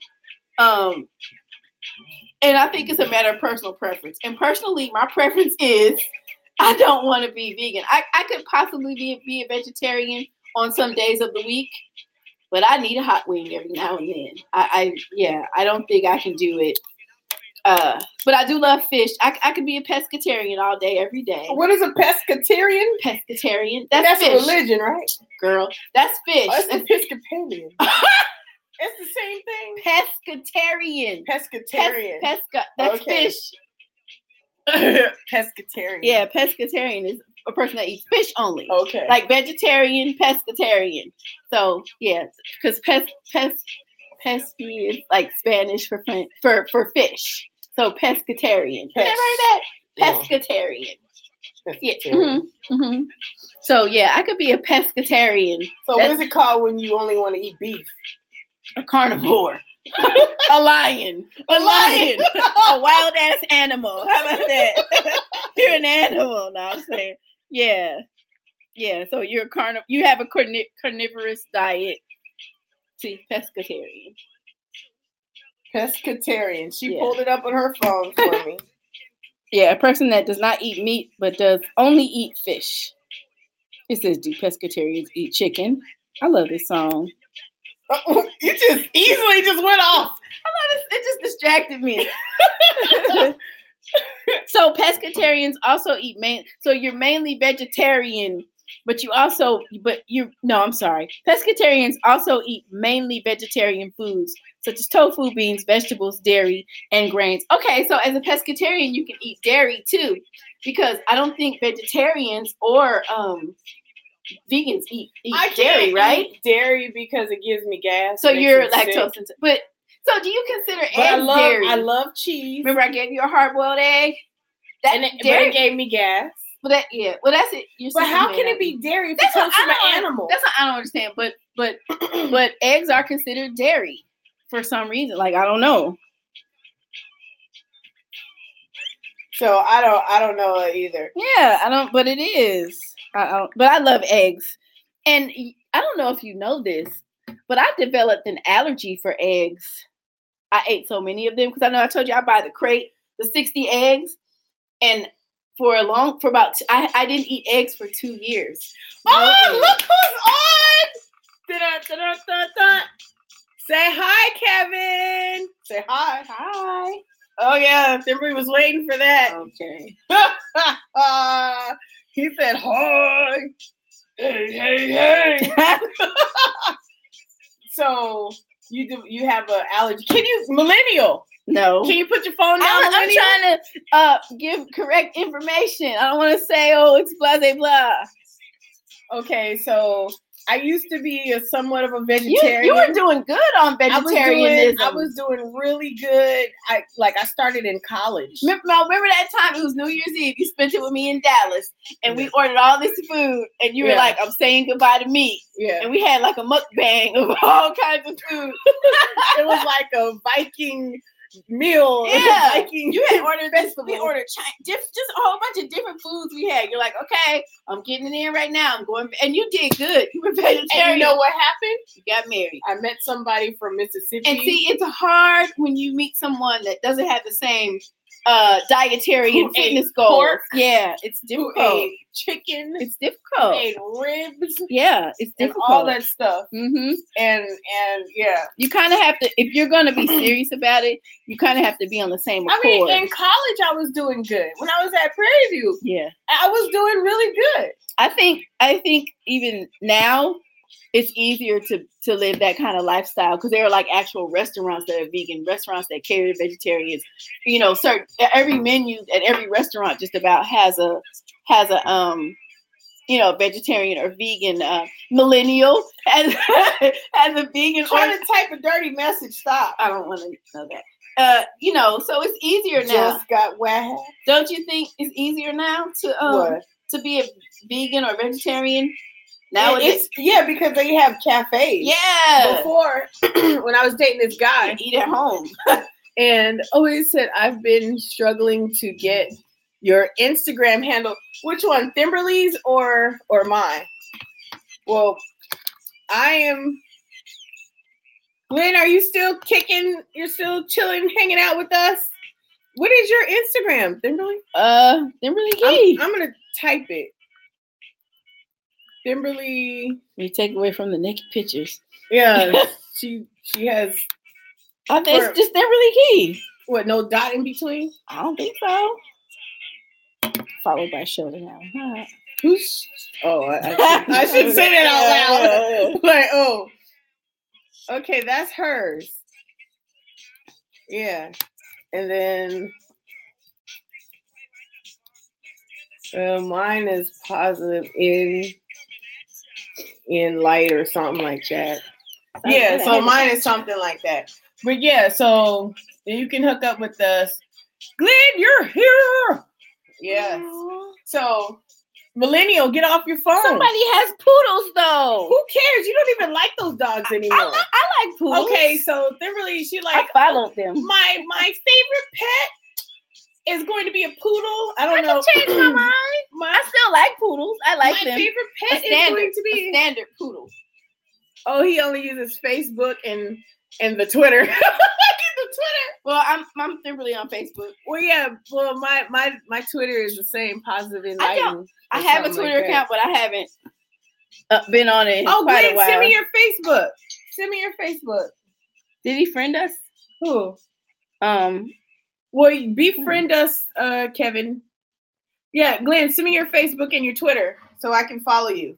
And I think it's a matter of personal preference. And personally, my preference is I don't want to be vegan. I could possibly be a vegetarian on some days of the week, but I need a hot wing every now and then. I don't think I can do it. But I do love fish. I could be a pescatarian all day, every day. What is a pescatarian? Pescatarian. That's fish. a religion, right? Girl. That's fish. Oh, it's Episcopalian. It's the same thing. Pescatarian. Pescatarian. Pesca. That's Okay. fish. Pescatarian. Yeah, pescatarian is a person that eats fish only. Okay. Like vegetarian, pescatarian. So yeah, because pesky is like Spanish for fish. So pescatarian. You ever heard that? Pescatarian. Yeah. Mm-hmm. So yeah, I could be a pescatarian. So what is it called when you only want to eat beef? A carnivore. A lion. A wild ass animal. How about that? You're an animal. No, I'm saying. Yeah. Yeah. So you're a you have a carnivorous diet. See, pescatarian. Pescatarian. She Yeah. pulled it up on her phone for me. Yeah, a person that does not eat meat but does only eat fish. It says, do pescatarians eat chicken? I love this song. You just easily just went off. I love this. It just distracted me. So pescatarians also eat so you're mainly vegetarian, but I'm sorry. Pescatarians also eat mainly vegetarian foods such as tofu, beans, vegetables, dairy, and grains. Okay, so as a pescatarian, you can eat dairy too, because I don't think vegetarians or vegans eat dairy, right? Eat dairy because it gives me gas. So makes you're me sick. lactose sensitive. But so do you consider But eggs dairy? I love cheese. Remember I gave you a hard-boiled egg? But it gave me gas. Well, that's it. But how can it be dairy if it comes from an animal? That's what I don't understand. But eggs are considered dairy for some reason. Like I don't know. So I don't know either. Yeah, I don't. But it is. But I love eggs, and I don't know if you know this, But I developed an allergy for eggs. I ate so many of them because I know I told you I buy the crate, the 60 eggs, and I didn't eat eggs for 2 years. Oh, look who's on! Da-da-da-da-da-da. Say hi, Kevin. Say hi. Hi. Oh yeah, everybody was waiting for that. Okay. He said hi. Hey. So you have an allergy. Can you millennial? No. Can you put your phone down? I'm trying to give correct information. I don't want to say, it's blah, blah, blah. Okay, so I used to be somewhat of a vegetarian. You were doing good on vegetarianism. I was doing really good. I started in college. Remember that time? It was New Year's Eve. You spent it with me in Dallas, and we ordered all this food, and you were like, "I'm saying goodbye to meat." Yeah. And we had like a mukbang of all kinds of food. It was like a Viking meal. Yeah. Viking. You had ordered this. We ordered just a whole bunch of different foods we had. You're like, okay, I'm getting it in right now. I'm going, and you did good. You were vegetarian. And you know what happened? You got married. I met somebody from Mississippi. And see, it's hard when you meet someone that doesn't have the same dietary and fitness goals. Pork, yeah, it's difficult. Who ate chicken. It's difficult. Who ate ribs. Yeah, it's difficult. And all that stuff. Mm-hmm. And yeah. You kind of have to, if you're going to be serious about it, you kind of have to be on the same accord. I mean, in college, I was doing good. When I was at Prairie View, I was doing really good. I think even now, it's easier to live that kind of lifestyle because there are like actual restaurants that are vegan, restaurants that cater to vegetarians. Every menu at every restaurant just about has a vegetarian or vegan millennial has a vegan. Trying to type a dirty message. Stop. I don't want to know that. So it's easier now. Just got wet. Don't you think it's easier now to be a vegan or vegetarian? Now because they have cafes. Yeah. Before, when I was dating this guy, eat at home, and always said, "I've been struggling to get your Instagram handle. Which one, Thimberly's or mine?" Well, I am. Glenn, are you still kicking? You're still chilling, hanging out with us? What is your Instagram, Thimberly? Thimberly Key. I'm gonna type it. Thimberly. You take away from the naked pictures. Yeah, she has. I think it's just Thimberly Key. What? No dot in between? I don't think so. Followed by Sheldon Allen. Huh? Who's? Oh, I should say that out loud. Like, oh, okay, that's hers. Yeah, and then mine is positive in light or something like that. Yeah, so mine is something like that. But yeah, so you can hook up with us. Glenn, you're here. Yes. So, millennial, get off your phone. Somebody has poodles, though. Who cares? You don't even like those dogs anymore. I like poodles. Okay, so Thimberly, she like. I followed them. My favorite pet is going to be a poodle. I don't know. I can change my mind. I still like poodles. I like them. My favorite pet is going to be a standard poodle. Oh, he only uses Facebook and the Twitter. The Twitter. Well, I'm Thimberly on Facebook. Well, yeah. Well, my Twitter is the same, positive enlightenment. I have a Twitter account, but I haven't been on it in quite a while. Send me your Facebook. Send me your Facebook. Did he friend us? Who? Well, befriend us, Kevin. Yeah, Glenn, send me your Facebook and your Twitter so I can follow you.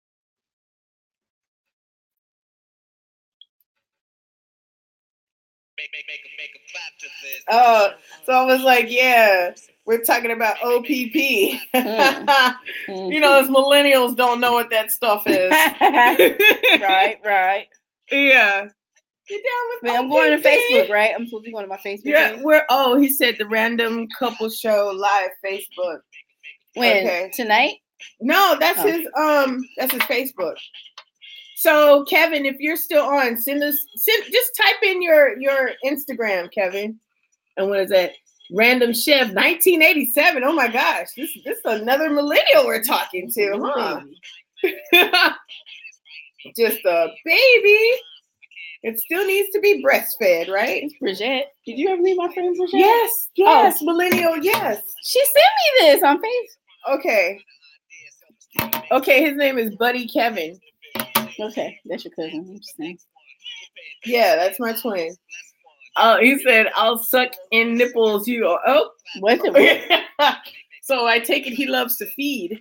Oh, so I was like, yeah, we're talking about OPP. You know, as millennials don't know what that stuff is. Right. Yeah. Get down with I'm going to Facebook, right? I'm supposed to be going to my Facebook. Yeah, he said the Random Couple Show live Facebook. When? Okay. Tonight? No, that's his Facebook. So Kevin, if you're still on, just type in your Instagram, Kevin. And what is that? Random Chef 1987. Oh my gosh, this is another millennial we're talking to, huh? Just a baby. It still needs to be breastfed, right? It's Bridget. Did you ever meet my friend Bridget? Yes, millennial, yes. She sent me this on Facebook. Okay, his name is Buddy Kevin. Okay, that's your cousin. Interesting. Yeah, that's my twin. Oh, he said, I'll suck in nipples. You go, oh. What? So I take it he loves to feed.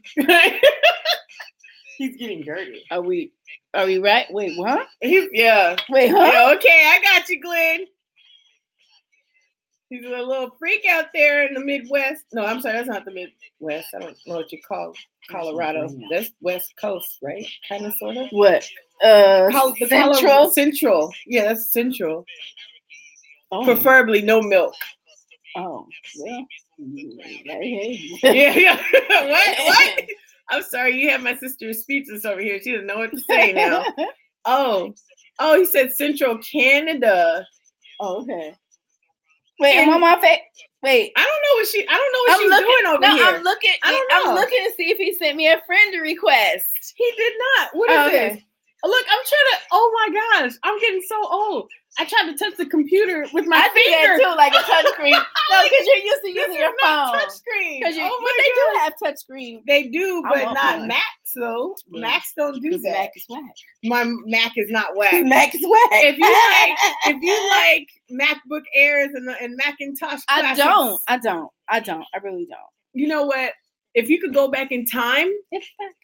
He's getting dirty. Are we right? Wait, what? Yeah. Wait, huh? Yeah, okay, I got you, Glenn. He's a little freak out there in the Midwest. No, I'm sorry, that's not the Midwest. I don't know what you call Colorado. That's West Coast, right? Kind of, sort of. What? Central? Central. Yeah, that's Central. Oh. Preferably no milk. Oh, well. Hey. Yeah. What? I'm sorry, you have my sister's speechless over here. She doesn't know what to say now. Oh, he said Central Canada. Oh, okay. Wait, I'm on my face. Wait. I don't know what she's doing over here. I'm looking to see if he sent me a friend request. He did not. What is this? Look, I'm trying to. Oh my gosh, I'm getting so old. I tried to touch the computer with my finger. I do that too, like a touch screen. No, because you're used to using your phone. Touch screen. But they do have touch screen. They do, but not Macs though. Yeah. Macs don't do that. Mac is whack. My Mac is not whack. Mac is whack. If you like MacBook Airs and Macintosh classics, I don't. I really don't. You know what? If you could go back in time, what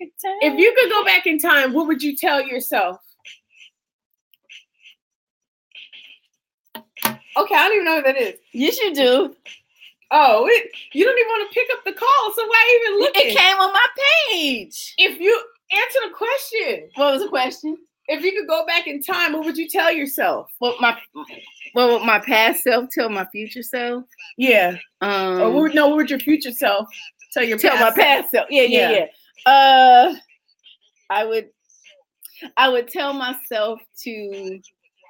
would you tell yourself? Okay, I don't even know what that is. Yes, you do. Oh, you don't even want to pick up the call, so why even look? It came on my page. If you answer the question. What was the question? If you could go back in time, what would you tell yourself? What would my past self tell my future self? Yeah. What would your future self tell your my past self? Yeah. I would tell myself to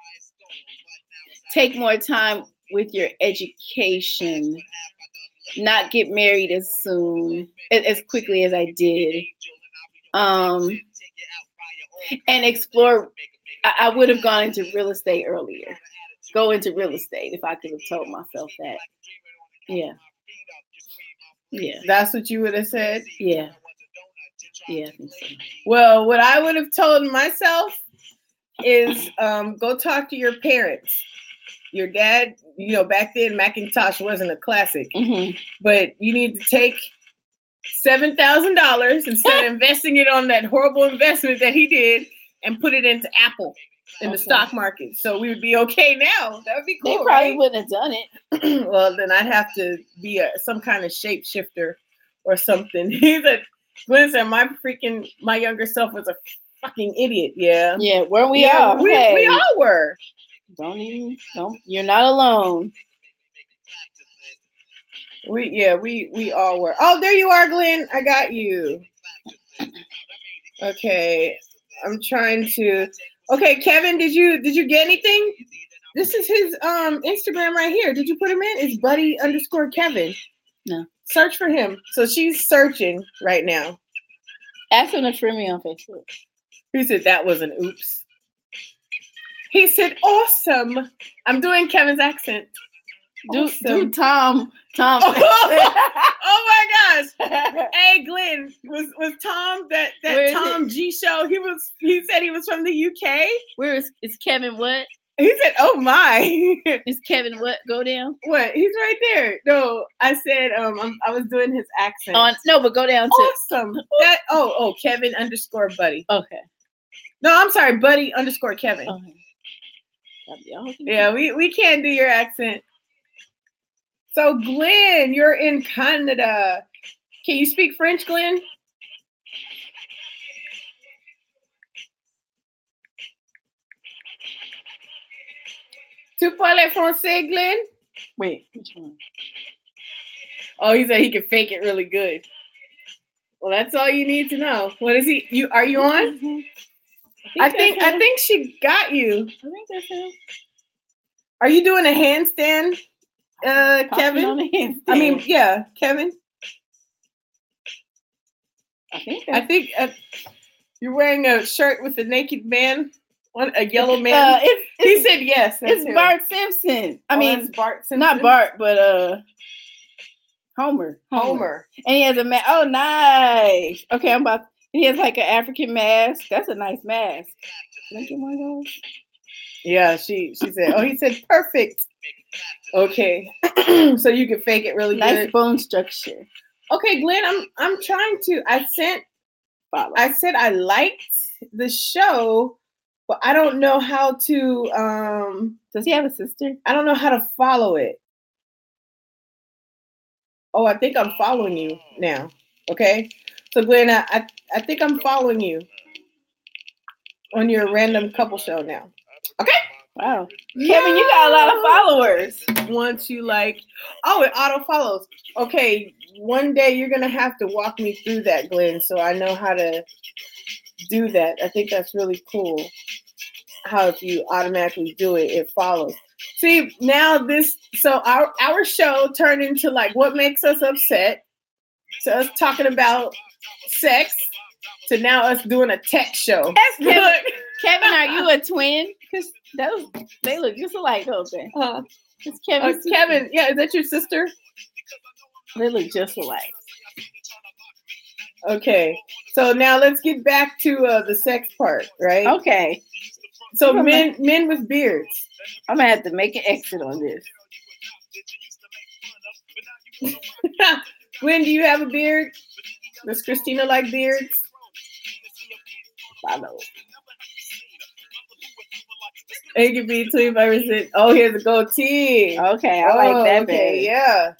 take more time with your education, not get married as quickly as I did, and explore. I would have gone into real estate earlier. Go into real estate if I could have told myself that. Yeah. That's what you would have said? Yeah, I think so. Well, what I would have told myself is go talk to your parents. Your dad, back then Macintosh wasn't a classic, but you need to take $7,000 instead of investing it on that horrible investment that he did and put it into Apple in the stock market. So we would be okay now. That would be cool. They probably wouldn't have done it. Well, then I'd have to be some kind of shapeshifter or something. Glenn said my younger self was a fucking idiot. Yeah. Yeah, weren't we all? We all were. Don't. You're not alone. We all were. Oh, there you are, Glenn. I got you. Okay, I'm trying to. Okay, Kevin, did you get anything? This is his Instagram right here. Did you put him in? It's Buddy_Kevin. No. Search for him. So she's searching right now. Ask him to friend me on Facebook. He said that was an oops. He said, awesome. I'm doing Kevin's accent. Do Tom. Oh my gosh. Hey, Glenn, was Tom that Tom G show? He said he was from the UK. Where is Kevin what? He said, oh my. Is Kevin what? Go down? What? He's right there. No, I said I was doing his accent. No, but go down to awesome. Kevin _Buddy. Okay. No, I'm sorry, Buddy_Kevin. Okay. Yeah, we can't do your accent. So, Glenn, you're in Canada. Can you speak French, Glenn? Tu parles français, Glenn? Wait, which one? Oh, he said he can fake it really good. Well, that's all you need to know. What is he? Are you on? Mm-hmm. I think she got you. I think that's him. Are you doing a handstand, Kevin? On a handstand. I mean, yeah, Kevin. I think you're wearing a shirt with a naked man What, a yellow man? He said yes. It's him. Bart Simpson. I mean, Bart Simpson. Not Bart, but Homer. Homer. And he has a mask. Oh, nice. Okay, he has like an African mask. That's a nice mask. Can I get one of those? Yeah, she said. Oh, he said perfect. Okay, so you can fake it really nice good. Nice bone structure. Okay, Glenn, I'm trying to. I said I liked the show, but I don't know how to. Does he have a sister? I don't know how to follow it. Oh, I think I'm following you now. Okay, so Glenn, I think I'm following you on your random couple show now. Okay. Wow. Yeah. Kevin, you got a lot of followers. Once you it auto follows. Okay, one day you're going to have to walk me through that, Glenn, so I know how to do that. I think that's really cool. How if you automatically do it, it follows. See, now our show turned into like what makes us upset. So us talking about sex to now us doing a tech show. Kevin, are you a twin? Because they look just alike, don't they? It's Kevin. Kevin, yeah, is that your sister? They look just alike. Okay, so now let's get back to the sex part, right? Okay. So men with beards. I'm gonna have to make an exit on this. Glenn, do you have a beard? Does Christina like beards? I know. It could be 25%. Oh, he has a goatee. Okay, I like that. Okay, yeah.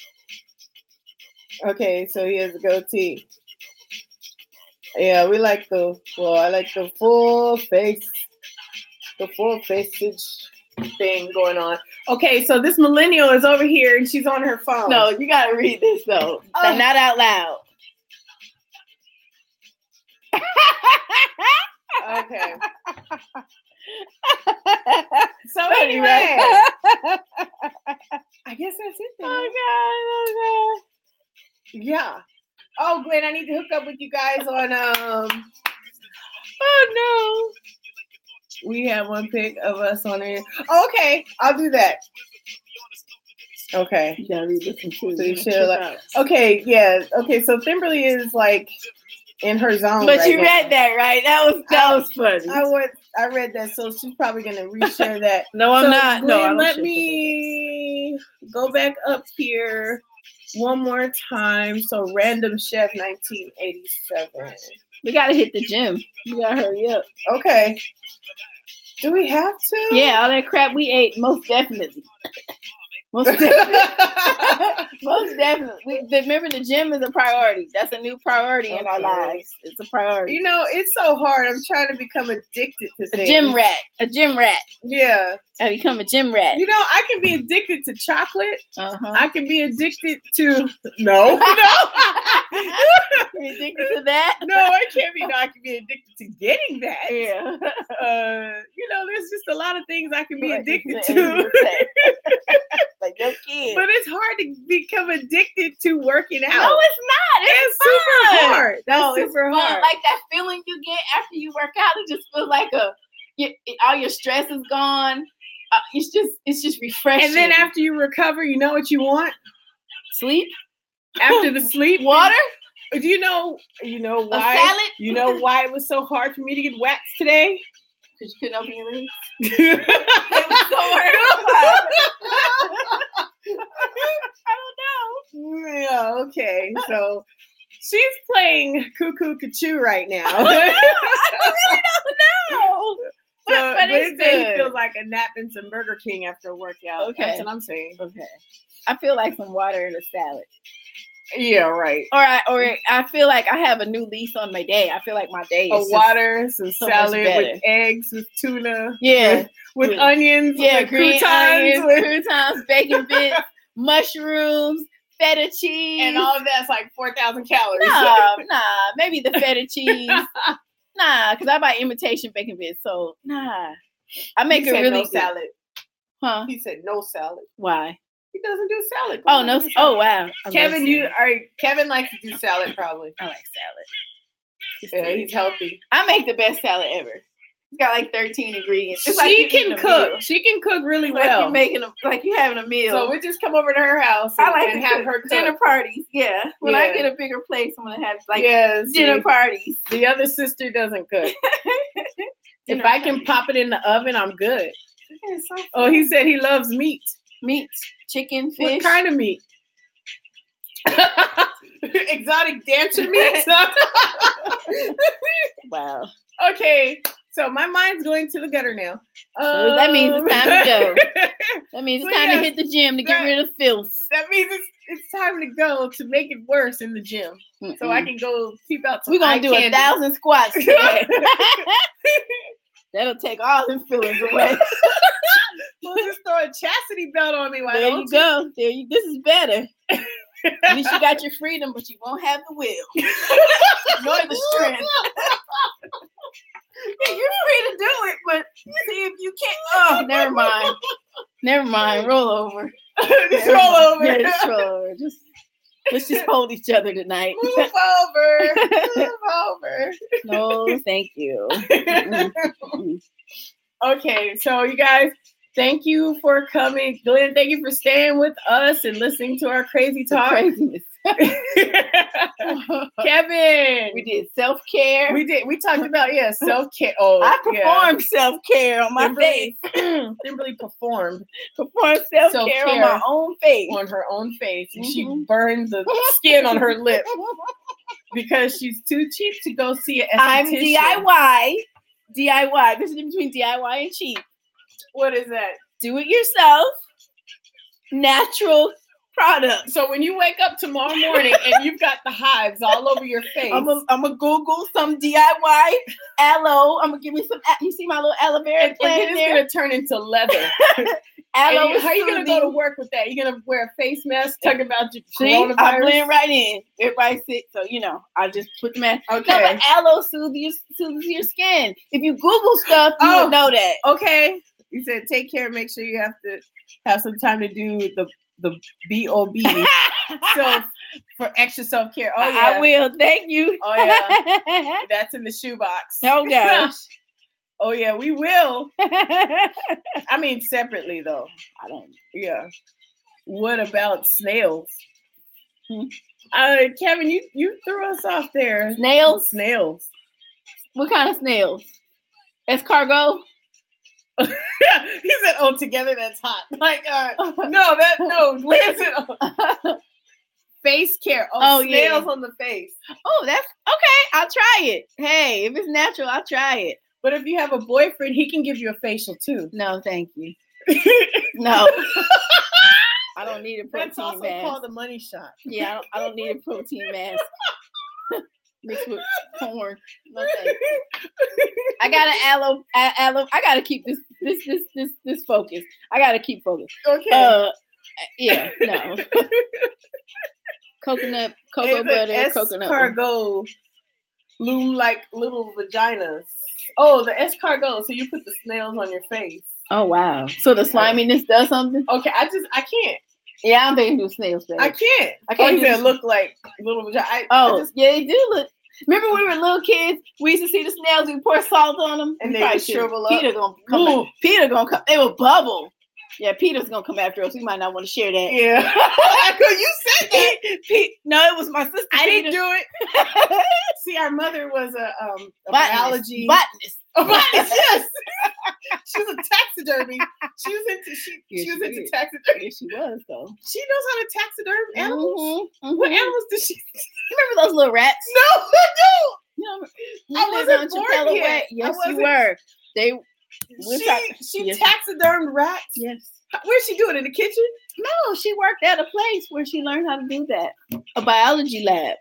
Okay, so he has a goatee. Yeah, I like the full face, the full faceage thing going on. Okay, so this millennial is over here and she's on her phone. No, you gotta read this though. Not out loud. Okay. So anyway, I guess that's it then. Oh God. Yeah. Oh, Glenn, I need to hook up with you guys on Oh no. We have one pic of us on there. Oh, okay, I'll do that. Okay. You gotta read this one too. So you should okay, yeah. Okay, so Kimberly is like in her zone. But you read that, right? That was funny. I read that, so she's probably gonna reshare that. No, I'm not. Glenn, let me go back up here one more time. So Random Chef 1987. We gotta hit the gym. We gotta hurry up. Okay. Do we have to? Yeah, all that crap we ate, most definitely. Most definitely. Most definitely. Remember, the gym is a priority. That's a new priority in our lives. It's a priority. You know, it's so hard. I'm trying to become addicted to things. A gym rat. Yeah. I become a gym rat. You know, I can be addicted to chocolate. Uh-huh. I can be addicted to no. You're addicted to that? No, I can't be. No, I can be addicted to getting that. Yeah. You know, there's just a lot of things I can be addicted to. Like your kids. But it's hard to become addicted to working out. No, it's not. It's super hard. That's super hard. Like that feeling you get after you work out, it just feels like all your stress is gone. It's just refreshing. And then after you recover, you know what you want? Sleep. After the sleep, water. Do you know why? A salad? You know why it was so hard for me to get waxed today? Because you couldn't open your legs. It was so hard. I don't know. Yeah, okay. So she's playing Cuckoo Cachoo right now. I really don't know. But it feels like a nap in some Burger King after a workout. Okay. That's what I'm saying. Okay. I feel like some water and a salad. Yeah, right. Or I feel like I have a new lease on my day. I feel like my day is water, some salad with eggs, with tuna. Yeah. With onions. Yeah, with green croutons, croutons, bacon bits, mushrooms, feta cheese. And all of that's like 4,000 calories. Nah, maybe the feta cheese. Nah, because I buy imitation bacon bits. So, nah. I make it really good. Salad. Huh? He said no salad. Why? He doesn't do salad. Oh, no. Oh, wow. Kevin likes to do salad probably. I like salad. Yeah, he's healthy. I make the best salad ever. It's got like 13 ingredients. It's She like you can eating a cook. meal. She can cook really It's like well. you're making like you having a meal. So we just come over to her house I like and to have cook her cook. dinner parties. Yeah. When I Yeah. get a bigger place, I'm gonna have like Yes, dinner parties. The other sister doesn't cook. If Dinner I can parties. pop it in the oven, I'm good. Okay, so Oh, he said he loves meat. meat, chicken, fish. What kind of meat? Exotic dancer meat. Wow. Okay, so my mind's going to the gutter now. So that means it's time to go. That means it's So time yes, to hit the gym to get that- rid of filth. That means it's time to go to make it worse in the gym, so I can go peep out some We're gonna eye do candy. 1,000 squats today. That'll take all them feelings away. Well, just throw a chastity belt on me. Why There don't you go. This is better. At least you got your freedom, but you won't have the will nor the strength. Yeah, you're free to do it, but see if you can't. Oh, never mind. Never mind. Roll over. Just roll over. Yeah, just roll over. Let's just hold each other tonight. Move over. Move over. No, thank you. Okay, so you guys, thank you for coming. Glenn, thank you for staying with us and listening to our crazy talk. Craziness. Kevin, We did self-care. we talked about self-care. Oh, I performed self-care on my face. Kimberly performed Performed self-care on Self-care. my own face. on her own face, and she Mhm. burned the skin on her lip because she's too cheap to go see an I'm esthetician. DIY. DIY. There's a difference between DIY and cheap. What is that? Do it yourself. Natural products. So when you wake up tomorrow morning and you've got the hives all over your face, I'm gonna Google some DIY aloe. I'm gonna give me some. You see my little aloe vera and plant then in it's there? gonna turn into leather. Aloe. And how are you gonna go to soothing. work with that? You're gonna wear a face mask, talk about your See, I coronavirus. blend right in. Everybody's sick, so I just put the mask. Okay. No, but aloe soothes your skin. If you Google stuff, you Oh. would know that. Okay. You said take care. Make sure you have to have some time to do the BOB. So for extra self care. Oh yeah. I will. Thank you. Oh yeah. That's in the shoebox. Oh gosh. Oh yeah, we will. I mean separately though. I don't. Yeah. What about snails? Hmm. Kevin, you threw us off there. Snails? Snails. What kind of snails? Escargot. He said, "Oh, together that's hot." Like, no. Listen, face care. Oh, snails yeah. on the face. Oh, that's okay. I'll try it. Hey, if it's natural, I'll try it. But if you have a boyfriend, he can give you a facial too. No, thank you. No. I don't need a That's protein also mask. called a money shot. Yeah, I don't need a protein mask mixed with corn. No, thank you. I got an aloe. I gotta keep this focus. I gotta keep focused. Okay. Yeah, no. Coconut, cocoa butter, coconut. Escargot loom like little vaginas. Oh, the escargot. So you put the snails on your face. Oh wow! So the sliminess does something. Okay, I can't. Yeah, I don't think it do snails. I can't. I can't Oh, do it this. look like little vagina. Yeah, they do look. Remember when we were little kids? We used to see the snails. We pour salt on them, And we they probably would shouldn't. shrivel up. Peter gonna come. Ooh. Back. Peter gonna come. They will bubble. Yeah, Peter's gonna come after us. We might not want to share that. Yeah. You said that. No, it was my sister. I Peter. didn't do it. See, our mother was a biology. botanist. A botanist, yes. She was a taxidermy. She was into taxidermy. Yeah, she was though. She knows how to taxiderm animals. Mhm, mhm. What animals does she? Remember those little rats? No, I don't. You I lived wasn't on born Chapella yet. Way. I Yes, you wasn't. were. They. She Yes. taxidermed rats. Yes. Where's she doing? In the kitchen? No, she worked at a place where she learned how to do that. A biology lab.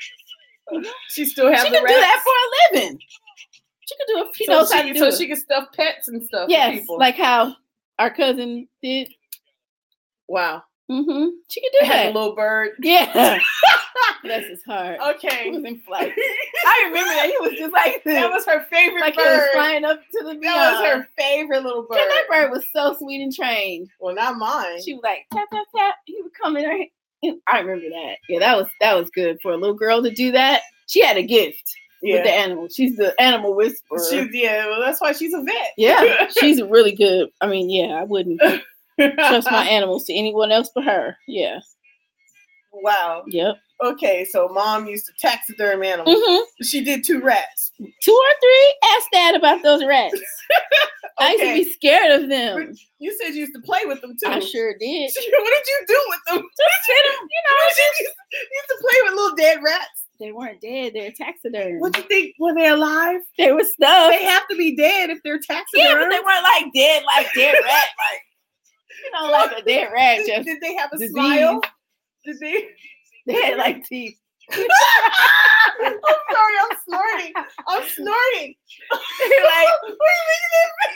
She still has She the can rats. do that for a living. She can do it. She knows how to do so it. she can stuff pets and stuff. for Yes, people. like how our cousin did. wow. Mm-hmm. She can It do has a that. little bird. Yeah. Bless his heart. He Okay. was in flight. I remember that. He was just like this. That was her favorite like he was bird. flying up to the That beyond. was her favorite little bird. That bird was so sweet and trained. Well, not mine. She was like tap tap tap. He would come in her. I remember that. Yeah, that was good for a little girl to do that. She had a gift. with the animals. She's the animal whisperer. Well, that's why she's a vet. Yeah, she's really good. I mean, yeah, I wouldn't trust my animals to anyone else but her. Yeah. Wow. Yep. Okay, so mom used to taxiderm animals. Mm-hmm. She did 2 rats. 2 or 3? Ask Dad about those rats. Okay. I used to be scared of them. But you said you used to play with them too. I sure did. What did you do with them? Just hit them, You used to play with little dead rats. They weren't dead. They're taxidermed. What do you think? Were they alive? They were stuffed. They have to be dead if they're taxidermed. Yeah, but they weren't like dead rat, like a dead rat. Just did they have a disease. smile? Did they? They had like teeth. I'm sorry, I'm snorting. Like, what are you making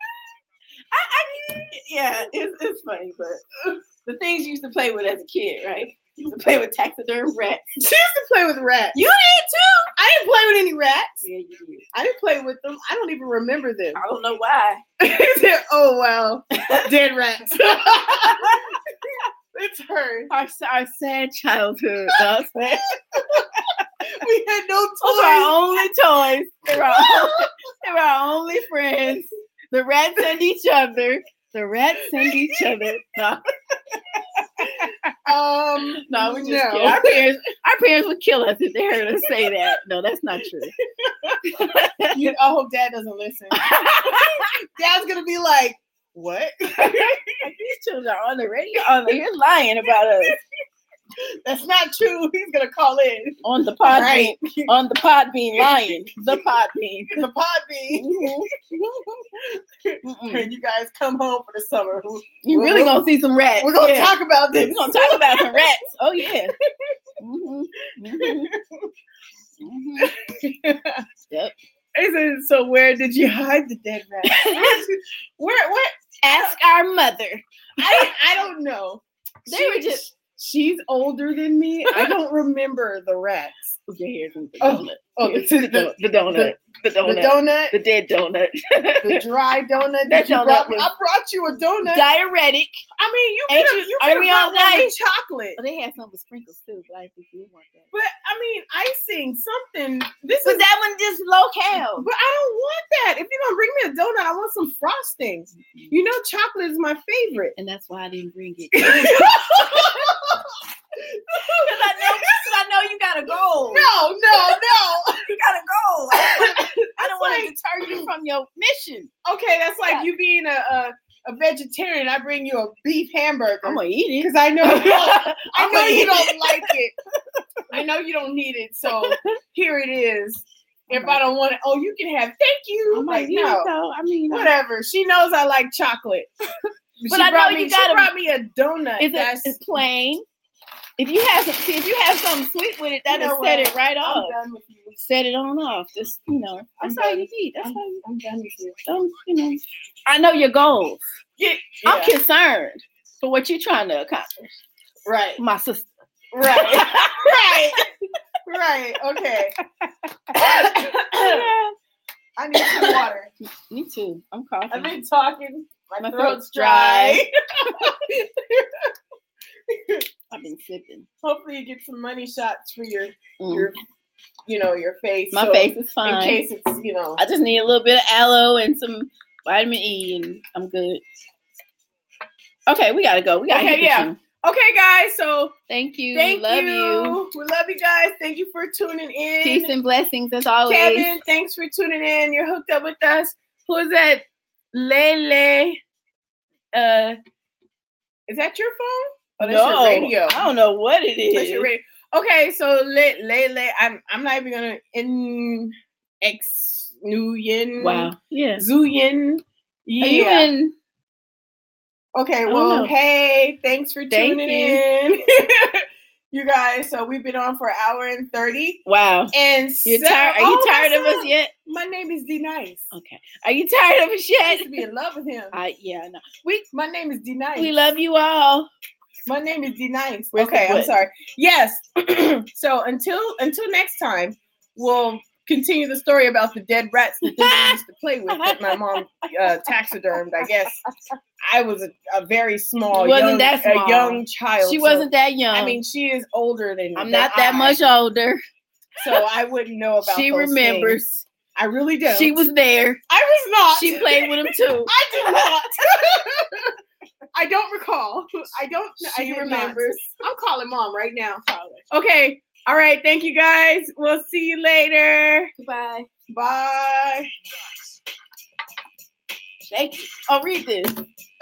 yeah, it's funny, but the things you used to play with as a kid, right? You used to play with taxiderm rats. She used to play with rats. You did too. I didn't play with any rats. Yeah, you did. I didn't play with them. I don't even remember them. I don't know why. Oh wow, dead rats. It's her. Our sad childhood. That's it. We had no toys. Those were our only toys. They were our only friends. The rats and each other. The rats and each other. No. No, we're just kidding. Our parents would kill us if they heard us say that. No, that's not true. I hope Dad doesn't listen. Dad's gonna be like, what? These children are on the radio. You're lying about us. That's not true. He's gonna call in on the pod bean. On the pod bean, lying. The pod bean. The pod bean. And you guys come home for the summer. You really gonna see some rats. We're gonna talk about this. We're gonna talk about some rats. Oh yeah. Yep. So where did you hide the dead rats? Where? Ask our mother. I don't know. They were just. She's older than me. I don't remember the rats. Okay, here's the donut. The donut. The donut. The dead donut. The dry donut. I brought you a donut. Diuretic. I mean, you could have brought me chocolate. Well, they had some with sprinkles too, but I think you want that. But I mean, icing, something. But that one just low cal. But I don't want that. If you're gonna bring me a donut, I want some frosting. You know, chocolate is my favorite, and that's why I didn't bring it. Because I know you got a goal. No. You got a goal. I don't want to deter you from your mission. Okay, that's like you being a vegetarian. I bring you a beef hamburger. I'm gonna eat it because I know you don't. I know you don't like it. I know you don't need it. So here it is. If I don't want it, you can have. Thank you. I'm like, no. Though. I mean, whatever. She knows I like chocolate. But I know you got. She brought me a donut. It's plain. If you have something sweet with it, that'll set it right off. I'm done with you. Set it on off. Just that's all you need. I'm done with you. I know your goals. Yeah. I'm concerned for what you're trying to accomplish. Right. My sister. Right. Right. Okay. I need some water. Me too. I'm coughing. I've been talking. My throat's dry. I've been sipping. Hopefully you get some money shots for your face. My face is fine. In case it's, I just need a little bit of aloe and some vitamin E and I'm good. Okay, we gotta go. We gotta hit the gym. Okay, guys. So thank you. Love you. We love you guys. Thank you for tuning in. Peace and blessings as always. Kevin, thanks for tuning in. You're hooked up with us. Who is that? Lele. Is that your phone? Oh, that's your radio. I don't know what it is. That's your radio. Okay, so Lele, I'm not even gonna Nuyen. Wow. Yeah. Zuyen. Yeah. Okay, well, hey, thanks for tuning in. You guys, so we've been on for an hour and 30. Wow. And are you tired of us yet? My name is D Nice. Okay. Are you tired of us yet? I used to be in love with him. Yeah, I know. My name is D Nice. We love you all. My name is D Nice. Okay, I'm sorry. Yes. So until next time, we'll continue the story about the dead rats that they used to play with that my mom taxidermed. I guess I was a very small, young child. She wasn't that young. I mean, she is older than me. I'm not that much older. so I wouldn't know about. She those remembers. things. I really don't. She was there. I was not. She played with him too. I did not. I don't recall. I don't. She I remembers. I'm calling mom right now. Okay. All right. Thank you guys. We'll see you later. Bye. Thank you. I'll read this.